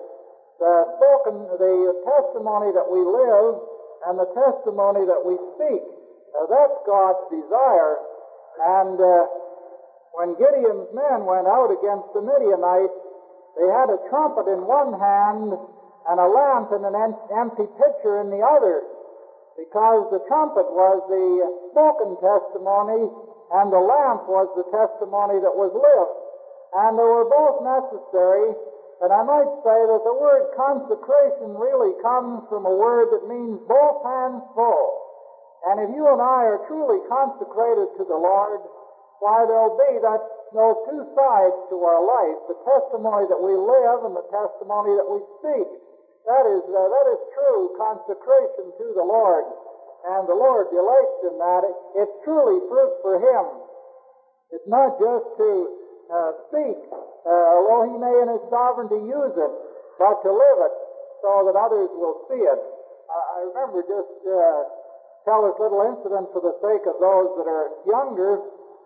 Speaker 2: The testimony that we live and the testimony that we speak. Now that's God's desire. And when Gideon's men went out against the Midianites, they had a trumpet in one hand and a lamp and an empty pitcher in the other, because the trumpet was the spoken testimony and the lamp was the testimony that was lived. And they were both necessary. And I might say that the word consecration really comes from a word that means both hands full. And if you and I are truly consecrated to the Lord, why there'll be those two sides to our life, the testimony that we live and the testimony that we speak. That is true consecration to the Lord. And the Lord delights in that. It's truly fruit for Him. It's not just to speak, although He may in His sovereignty use it, but to live it so that others will see it. I remember just tell this little incident for the sake of those that are younger.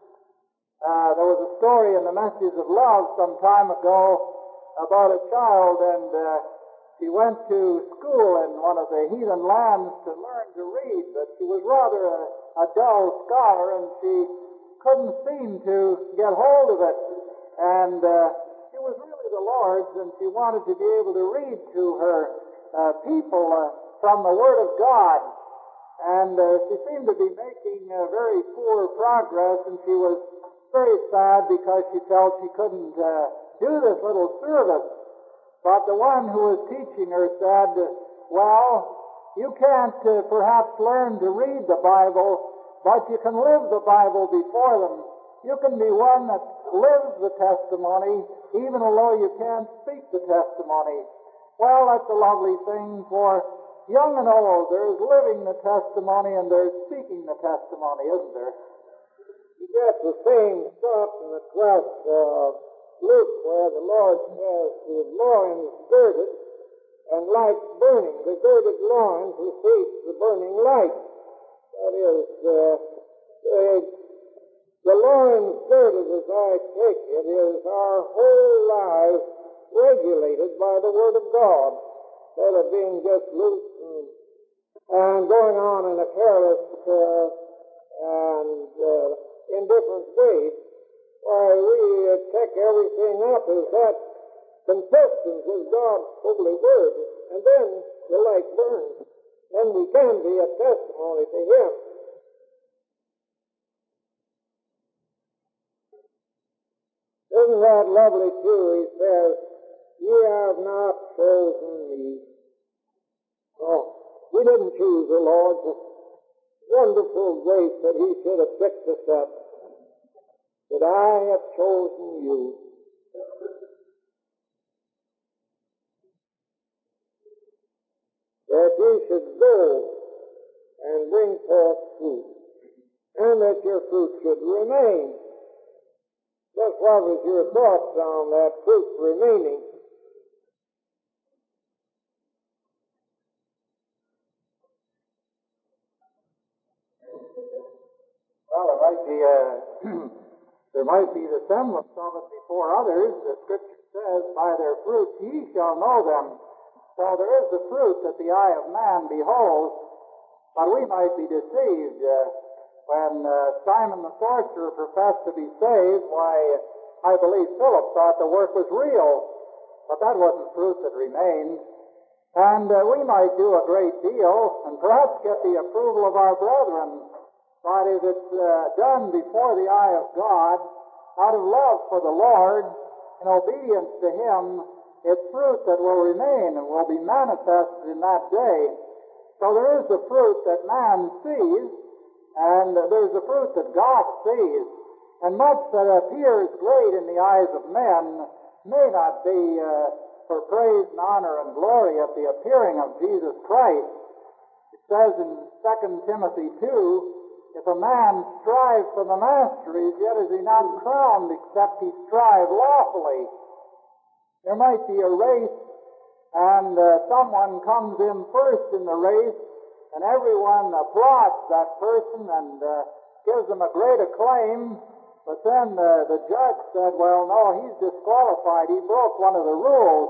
Speaker 2: There was a story in the Messages of Love some time ago about a child, and she went to school in one of the heathen lands to learn to read, but she was rather a dull scholar, and she couldn't seem to get hold of it. And it was really the Lord's, and she wanted to be able to read to her people from the Word of God. And she seemed to be making very poor progress, and she was very sad because she felt she couldn't do this little service. But the one who was teaching her said, well, you can't perhaps learn to read the Bible, but you can live the Bible before them. You can be one that lives the testimony, even although you can't speak the testimony. Well, that's a lovely thing, for young and old, there's living the testimony and there's speaking the testimony, isn't there?
Speaker 1: You get the same thought in the 12th Luke, where the Lord says, the loins girded and light burning. The girded loin precedes the burning light. That is, the loins girded, as I take it, is our whole lives regulated by the Word of God, instead of being just loose and going on in a careless and indifferent way. Why, we check everything up. Is that consistent with God's holy Word? And then the light burns. Then we can be a testimony to Him. Isn't that lovely, too? He says, ye have not chosen me. Oh, we didn't choose the Lord. Wonderful grace that He should have picked us up. That I have chosen you. That you should go and bring forth fruit. And that your fruit should remain. Just what was your thoughts on that fruit remaining?
Speaker 2: Well, there might be the semblance of it before others. The Scripture says, by their fruits ye shall know them. So there is the fruit that the eye of man beholds, but we might be deceived. When Simon the sorcerer professed to be saved, why, I believe Philip thought the work was real, but that wasn't fruit that remained. And we might do a great deal, and perhaps get the approval of our brethren, but if it's done before the eye of God, out of love for the Lord, in obedience to Him, it's fruit that will remain and will be manifested in that day. So there is the fruit that man sees, and there's the fruit that God sees. And much that appears great in the eyes of men may not be for praise and honor and glory at the appearing of Jesus Christ. It says in 2 Timothy 2, if a man strive for the masteries, yet is he not crowned except he strive lawfully. There might be a race, and someone comes in first in the race, and everyone applauds that person and gives him a great acclaim, but then the judge said, well, no, he's disqualified. He broke one of the rules.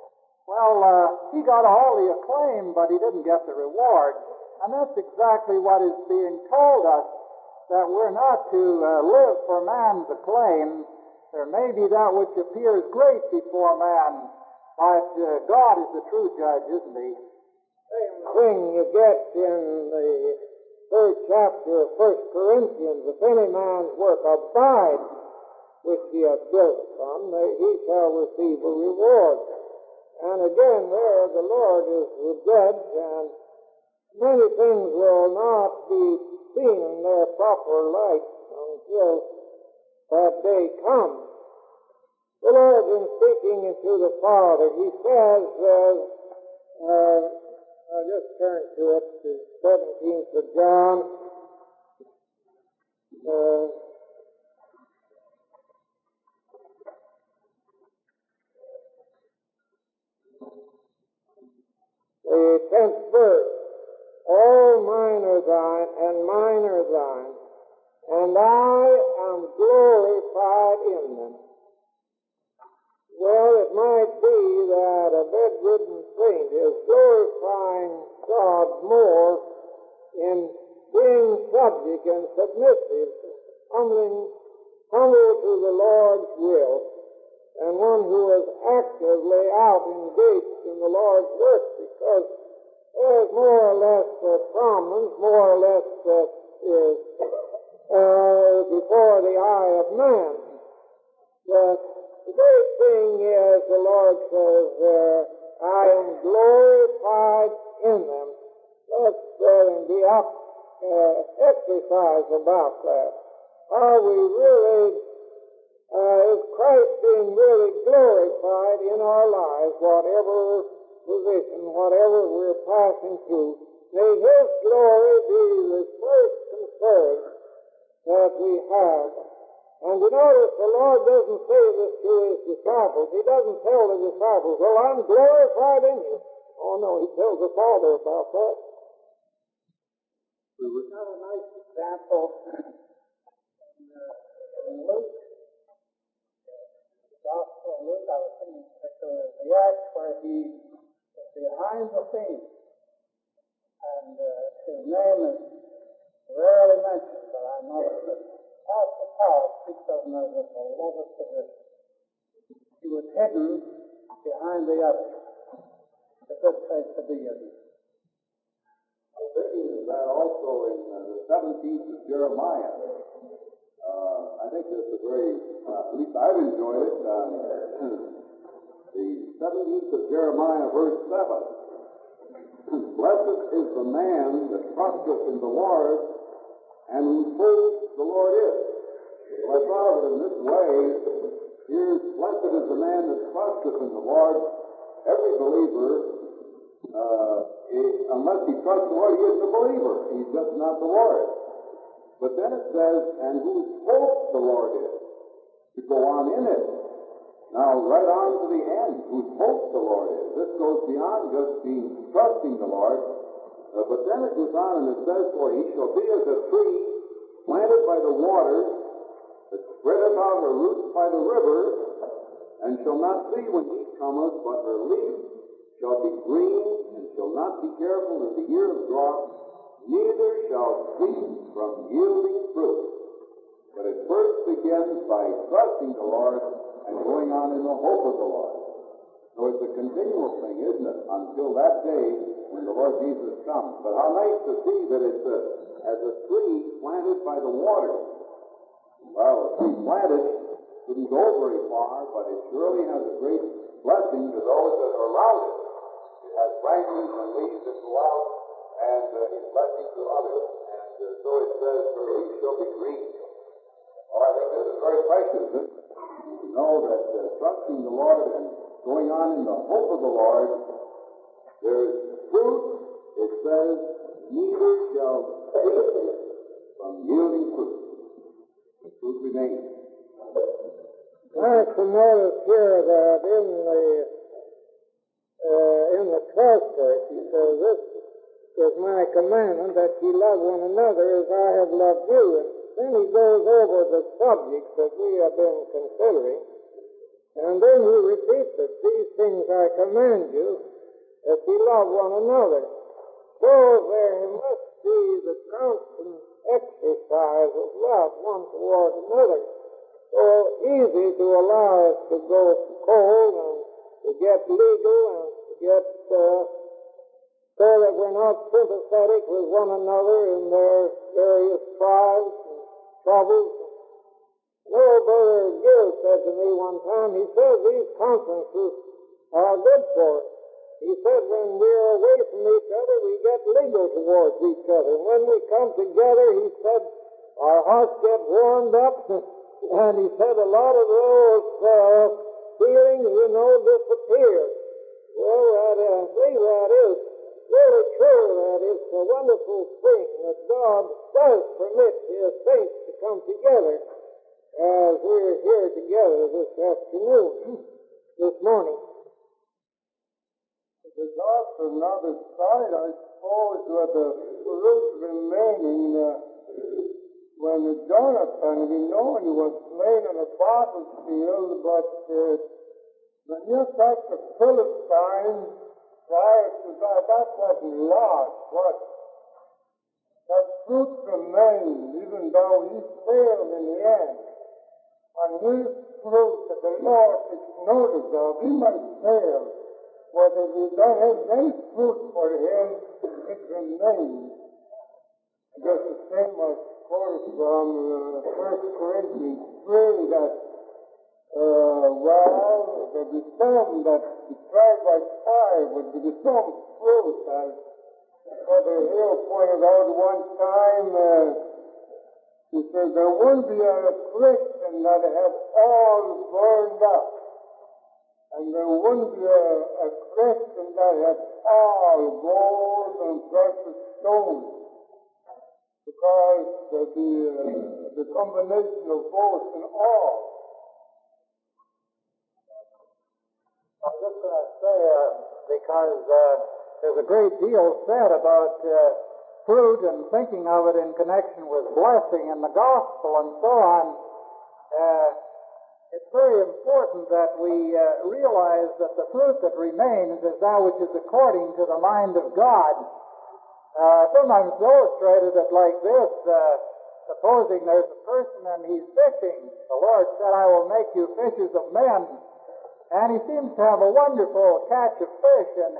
Speaker 2: Well, he got all the acclaim, but he didn't get the reward. And that's exactly what is being told us, that we're not to live for man's acclaim. There may be that which appears great before man, but God is the true judge, isn't He?
Speaker 1: Same thing you get in the 3rd chapter of 1 Corinthians. If any man's work abide, which he hath built upon, he shall receive a reward. And again there, the Lord is the judge, and many things will not be seen in their proper light until that day comes. The Lord, in speaking to the Father, He says, I'll just turn to it, to 17th of John. The 10th verse. All mine are thine, and mine are thine, and I am glorified in them. Well, it might be that a bedridden saint is glorifying God more in being subject and submissive, humble to the Lord's will, and one who is actively out engaged in the Lord's work, because there's more or less prominence, more or less is before the eye of man. But the great thing is, the Lord says, I am glorified in them. Let's be up, exercise about that. Are we really, is Christ being really glorified in our lives, whatever position, whatever we're passing through? May His glory be the first concern that we have. And you notice the Lord doesn't say this to His disciples. He doesn't tell the disciples, well, I'm glorified in you. Oh no, He tells the Father about that.
Speaker 2: We've got a nice example in Luke, the Gospel of Luke, I was thinking particularly the Acts where he is behind the scenes. And his name is rarely mentioned, but I noticed that Apostle Paul speaks of him as a beloved physician. He was hidden behind the others. It's a good place to be in.
Speaker 5: I'm thinking of that also in the 17th of Jeremiah. I think that's a very, at least I've enjoyed it. The 17th of Jeremiah, verse 7. Blessed is the man that trusteth in the Lord, and whose hope the Lord is. Well, I thought of it in this way. Here's, blessed is the man that trusteth in the Lord. Every believer, unless he trusts the Lord, he isn't a believer. He's just not the Lord. But then it says, and whose hope the Lord is, to go on in it. Now, right on to the end, whose hope the Lord is. This goes beyond just being trusting the Lord. But then it goes on and it says, for he shall be as a tree planted by the waters, that spreadeth out her roots by the rivers, and shall not see when heat cometh, but her leaf shall be green, and shall not be careful at the year of drought, neither shall cease from yielding fruit. But it first begins by trusting the Lord and going on in the hope of the Lord. So it's a continual thing, isn't it, until that day when the Lord Jesus comes. But how nice to see that it's as a tree planted by the waters. Well, a tree planted couldn't go very far, but it surely has a great blessing to those that are around it. It has branches and leaves that go out, and it's blessing to others. And so it says, her leaves shall be green. Well, I think this is very precious, isn't it? To know that trusting the Lord and going on in the hope of the Lord, there's fruit, it says, neither shall cease from yielding fruit. Fruit remains.
Speaker 1: I can notice here that in the 12th verse, he says, this is my commandment, that ye love one another as I have loved you. And then he goes over the subjects that we have been considering, and then he repeats it. These things I command you, that ye love one another. So there must be the constant exercise of love one toward another. So easy to allow us to go cold and to get legal and to get so that we're not sympathetic with one another in their various trials and troubles. No, Brother Gill said to me one time, he said these conferences are good for us. He said when we're away from each other, we get legal towards each other. And when we come together, he said, our hearts get warmed up. And he said a lot of those feelings, disappear. Well, I think that is really true. That it's a wonderful thing that God does permit His saints to come together as we're here together this afternoon, this morning.
Speaker 3: There's also another side, I suppose, with the fruit remaining when Jonathan, we know he was slain on a battlefield, but when you touch the Philistine prior to that, that wasn't lost. What? That fruit remained, even though he failed in the end. And his fruit that the Lord takes notice of, he might fail,
Speaker 1: But if he don't have any fruit for him, it remains. Just the same as quoted from 1 Corinthians 3 that, there'd be some that be tried by fire, but there'd be some fruit. As Brother Hill pointed out one time, he says there won't be a Christian that have all burned up. And there wouldn't be a Christian that had all gold and precious stones. Because the combination of both and all.
Speaker 2: I'm just going to say, because there's a great deal said about fruit and thinking of it in connection with blessing and the gospel and so on. It's very important that we realize that the fruit that remains is that which is according to the mind of God. Sometimes illustrated it like this, supposing there's a person and he's fishing. The Lord said, I will make you fishers of men. And he seems to have a wonderful catch of fish, and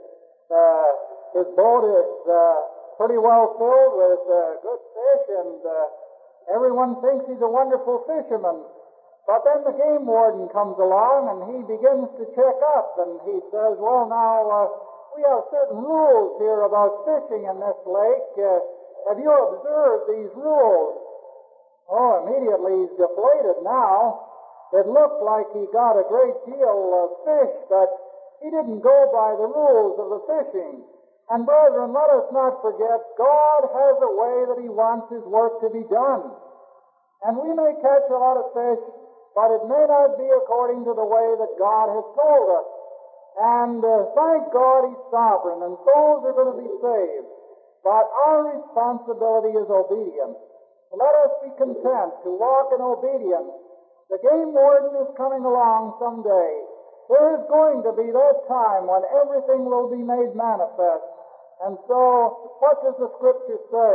Speaker 2: his boat is pretty well filled with good fish, and everyone thinks he's a wonderful fisherman. But then the game warden comes along, and he begins to check up, and he says, well, now, we have certain rules here about fishing in this lake. Have you observed these rules? Oh, immediately he's deflated now. It looked like he got a great deal of fish, but he didn't go by the rules of the fishing. And brethren, let us not forget, God has a way that He wants His work to be done. And we may catch a lot of fish, but it may not be according to the way that God has told us. And thank God He's sovereign, and souls are going to be saved. But our responsibility is obedience. Let us be content to walk in obedience. The game warden is coming along someday. There is going to be that time when everything will be made manifest. And so, what does the Scripture say?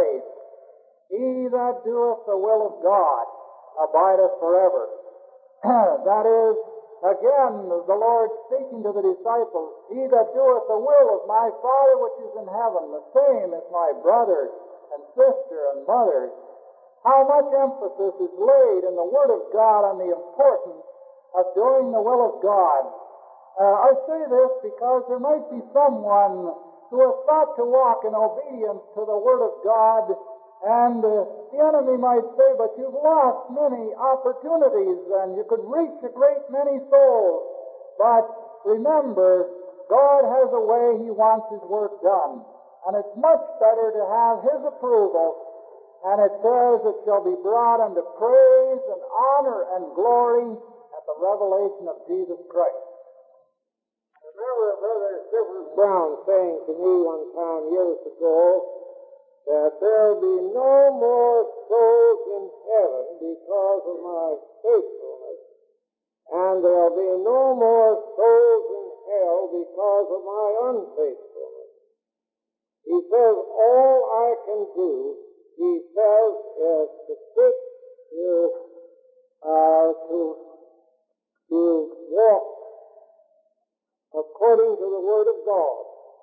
Speaker 2: He that doeth the will of God abideth forever. That is, again, the Lord speaking to the disciples, he that doeth the will of my Father which is in heaven, the same is my brother and sister and mother. How much emphasis is laid in the Word of God on the importance of doing the will of God. I say this because there might be someone who has thought to walk in obedience to the Word of God, and the enemy might say, but you've lost many opportunities, and you could reach a great many souls. But remember, God has a way He wants His work done, and it's much better to have His approval. And it says it shall be brought unto praise and honor and glory at the revelation of Jesus Christ.
Speaker 1: I remember Brother Clifford Brown saying to me one time years ago that there'll be no more souls in heaven because of my faithfulness, and there'll be no more souls in hell because of my unfaithfulness. He says all I can do, he says, is to stick to walk according to the Word of God.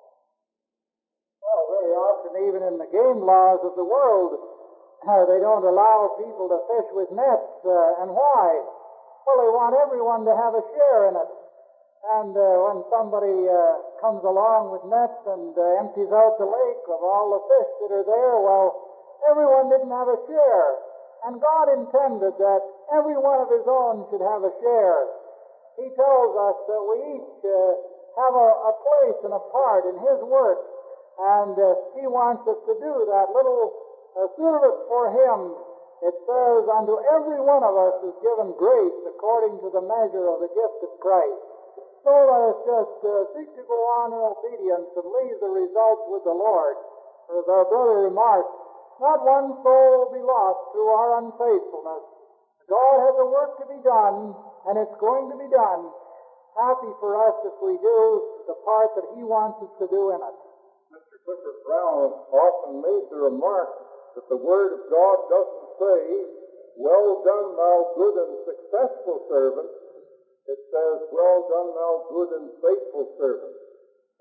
Speaker 2: Well, very often, even in the game laws of the world, they don't allow people to fish with nets. And why? Well, they want everyone to have a share in it. And when somebody comes along with nets and empties out the lake of all the fish that are there, well, everyone didn't have a share. And God intended that every one of His own should have a share. He tells us that we each have a place and a part in His work. And He wants us to do that little service for Him. It says, unto every one of us is given grace according to the measure of the gift of Christ. So let us just seek to go on in obedience and leave the results with the Lord. For as our brother remarked, not one soul will be lost through our unfaithfulness. God has a work to be done, and it's going to be done. Happy for us if we do the part that He wants us to do in it.
Speaker 5: Mr. Clifford Brown often made the remark that the Word of God doesn't say, well done, thou good and successful servant. It says, well done, thou good and faithful servant.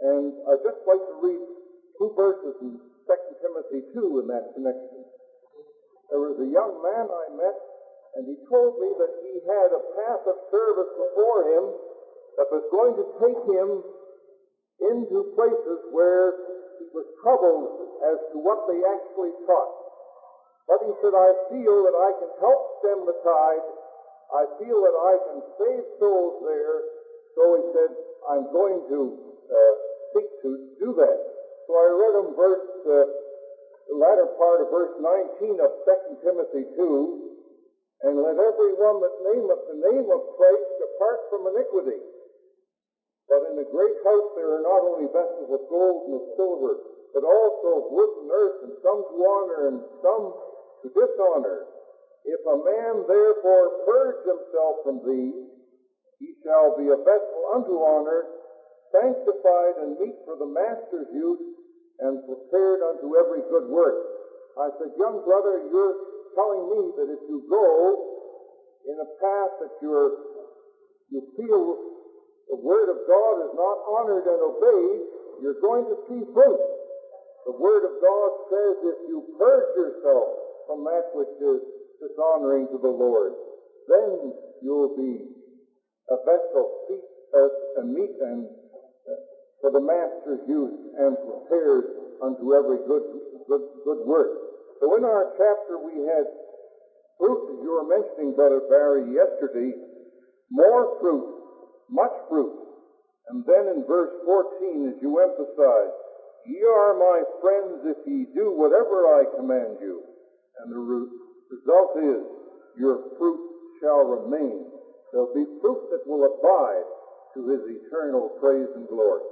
Speaker 6: And I'd just like to read two verses in 2 Timothy 2 in that connection. There was a young man I met, and he told me that he had a path of service before him that was going to take him into places where he was troubled as to what they actually taught. But he said, I feel that I can help stem the tide. I feel that I can save souls there. So he said, I'm going to seek to do that. So I read him the latter part of verse 19 of 2 Timothy 2, and let everyone that nameth the name of Christ depart from iniquity. But in the great house there are not only vessels of gold and of silver, but also of wood and earth, and some to honor and some to dishonor. If a man therefore purge himself from these, he shall be a vessel unto honor, sanctified and meet for the master's use, and prepared unto every good work. I said, young brother, you're telling me that if you go in a path that you feel the Word of God is not honored and obeyed, you're going to see fruit. The Word of God says if you purge yourself from that which is dishonoring to the Lord, then you'll be a vessel meet and for the master's use and prepared unto every good work. So in our chapter we had fruit, as you were mentioning, Brother Barry, yesterday, more fruit, much fruit. And then in verse 14, as you emphasize, ye are my friends if ye do whatever I command you. And the result is, your fruit shall remain. There'll be fruit that will abide to his eternal praise and glory.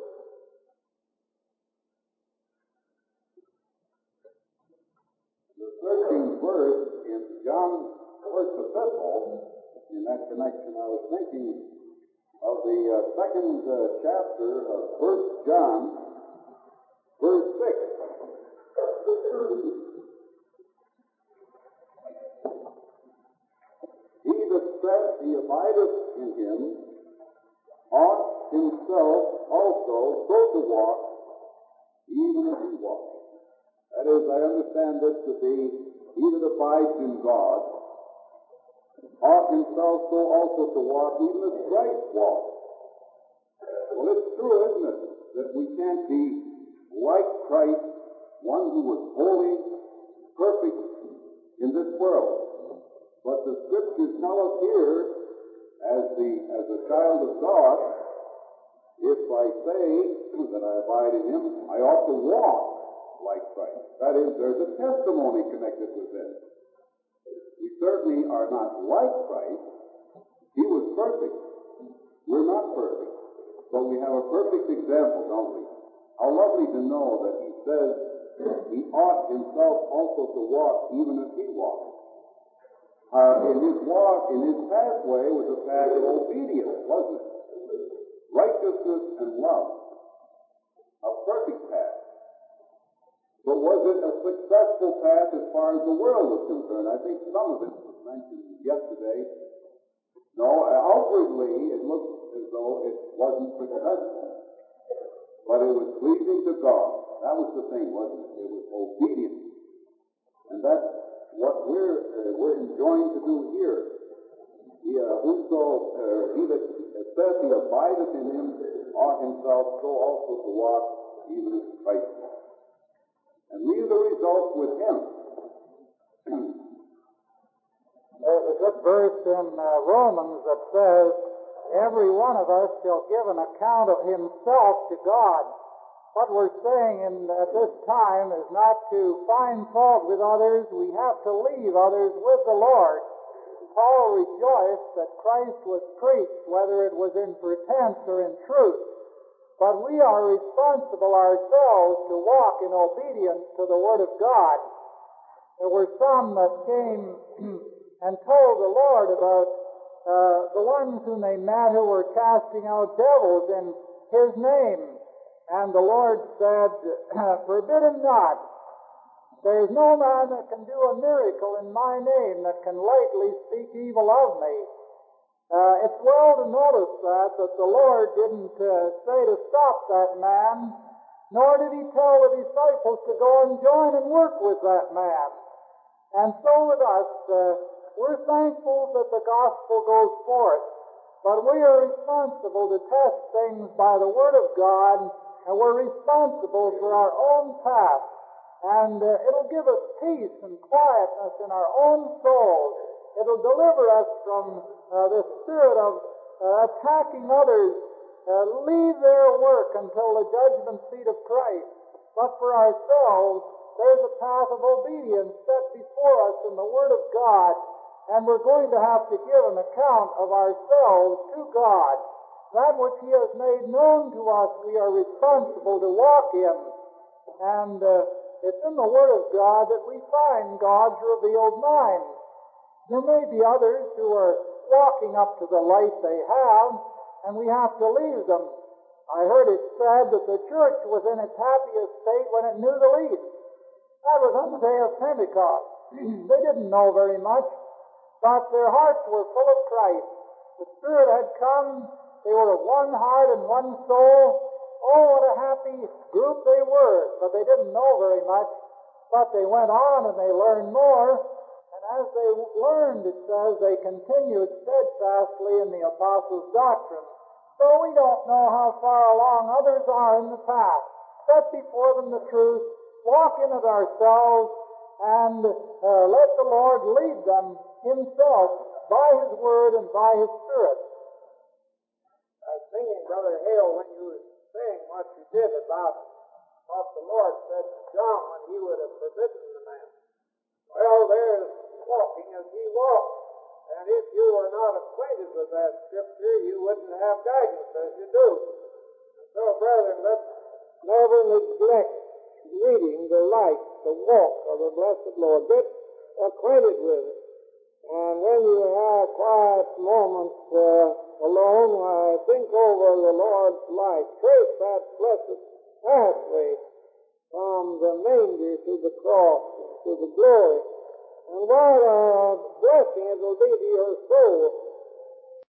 Speaker 5: The 13th verse in John's first epistle, in that connection I was thinking of the second chapter of 1 John, verse 6. He that saith he abideth in him ought himself also so to walk, even as he walked. That is, I understand this to be, he that abides in God ought himself so also to walk, even as Christ walked. Well, it's true, isn't it, that we can't be like Christ, one who was holy, perfect in this world. But the Scriptures tell us here, as a child of God, if I say that I abide in him, I ought to walk like Christ. That is, there's a testimony connected with this. We certainly are not like Christ. He was perfect. We're not perfect. But we have a perfect example, don't we? How lovely to know that he says he ought himself also to walk even as he walked. In his pathway was a path of obedience, wasn't it? Righteousness and love. A perfect path. But was it a successful path as far as the world was concerned? I think some of it was mentioned yesterday. No, outwardly it looked as though it wasn't successful. But it was pleasing to God. That was the thing, wasn't it? It was obedience. And that's what we're enjoined to do here. He that says he abideth in him ought himself so also to walk, even as Christ walked. And leave the results with him.
Speaker 2: There's a good verse in Romans that says, every one of us shall give an account of himself to God. What we're saying at this time is not to find fault with others. We have to leave others with the Lord. Paul rejoiced that Christ was preached, whether it was in pretense or in truth. But we are responsible ourselves to walk in obedience to the Word of God. There were some that came and told the Lord about the ones whom they met who were casting out devils in His name. And the Lord said, forbid him not. There is no man that can do a miracle in my name that can lightly speak evil of me. It's well to notice that the Lord didn't say to stop that man, nor did He tell the disciples to go and join and work with that man. And so with us, we're thankful that the gospel goes forth, but we are responsible to test things by the Word of God, and we're responsible for our own path. And it'll give us peace and quietness in our own souls. It'll deliver us from the spirit of attacking others. Leave their work until the judgment seat of Christ. But for ourselves, there's a path of obedience set before us in the Word of God, and we're going to have to give an account of ourselves to God. That which He has made known to us, we are responsible to walk in. And it's in the Word of God that we find God's revealed mind. There may be others who are walking up to the light they have, and we have to leave them. I heard it said that the church was in its happiest state when it knew the least. That was on the day of Pentecost. They didn't know very much, but their hearts were full of Christ. The Spirit had come. They were of one heart and one soul. Oh, what a happy group they were, but they didn't know very much. But they went on and they learned more. And as they learned, it says, they continued steadfastly in the apostles' doctrine. So we don't know how far along others are in the path. Set before them the truth, walk in it ourselves, and let the Lord lead them Himself by His Word and by His Spirit.
Speaker 1: I was thinking, Brother Hale, when you were saying what you did about what the Lord said to John when He would have forbidden the man. Well, there's walking as He walked. And if you were not acquainted with that Scripture, you wouldn't have guidance as you do. And so, brethren, let's never neglect reading the life, the walk of the blessed Lord. Get acquainted with it. And when you have quiet moments alone, think over the Lord's life. Trace that blessed pathway from the manger to the cross, to the glory. And what a blessing it will be to your soul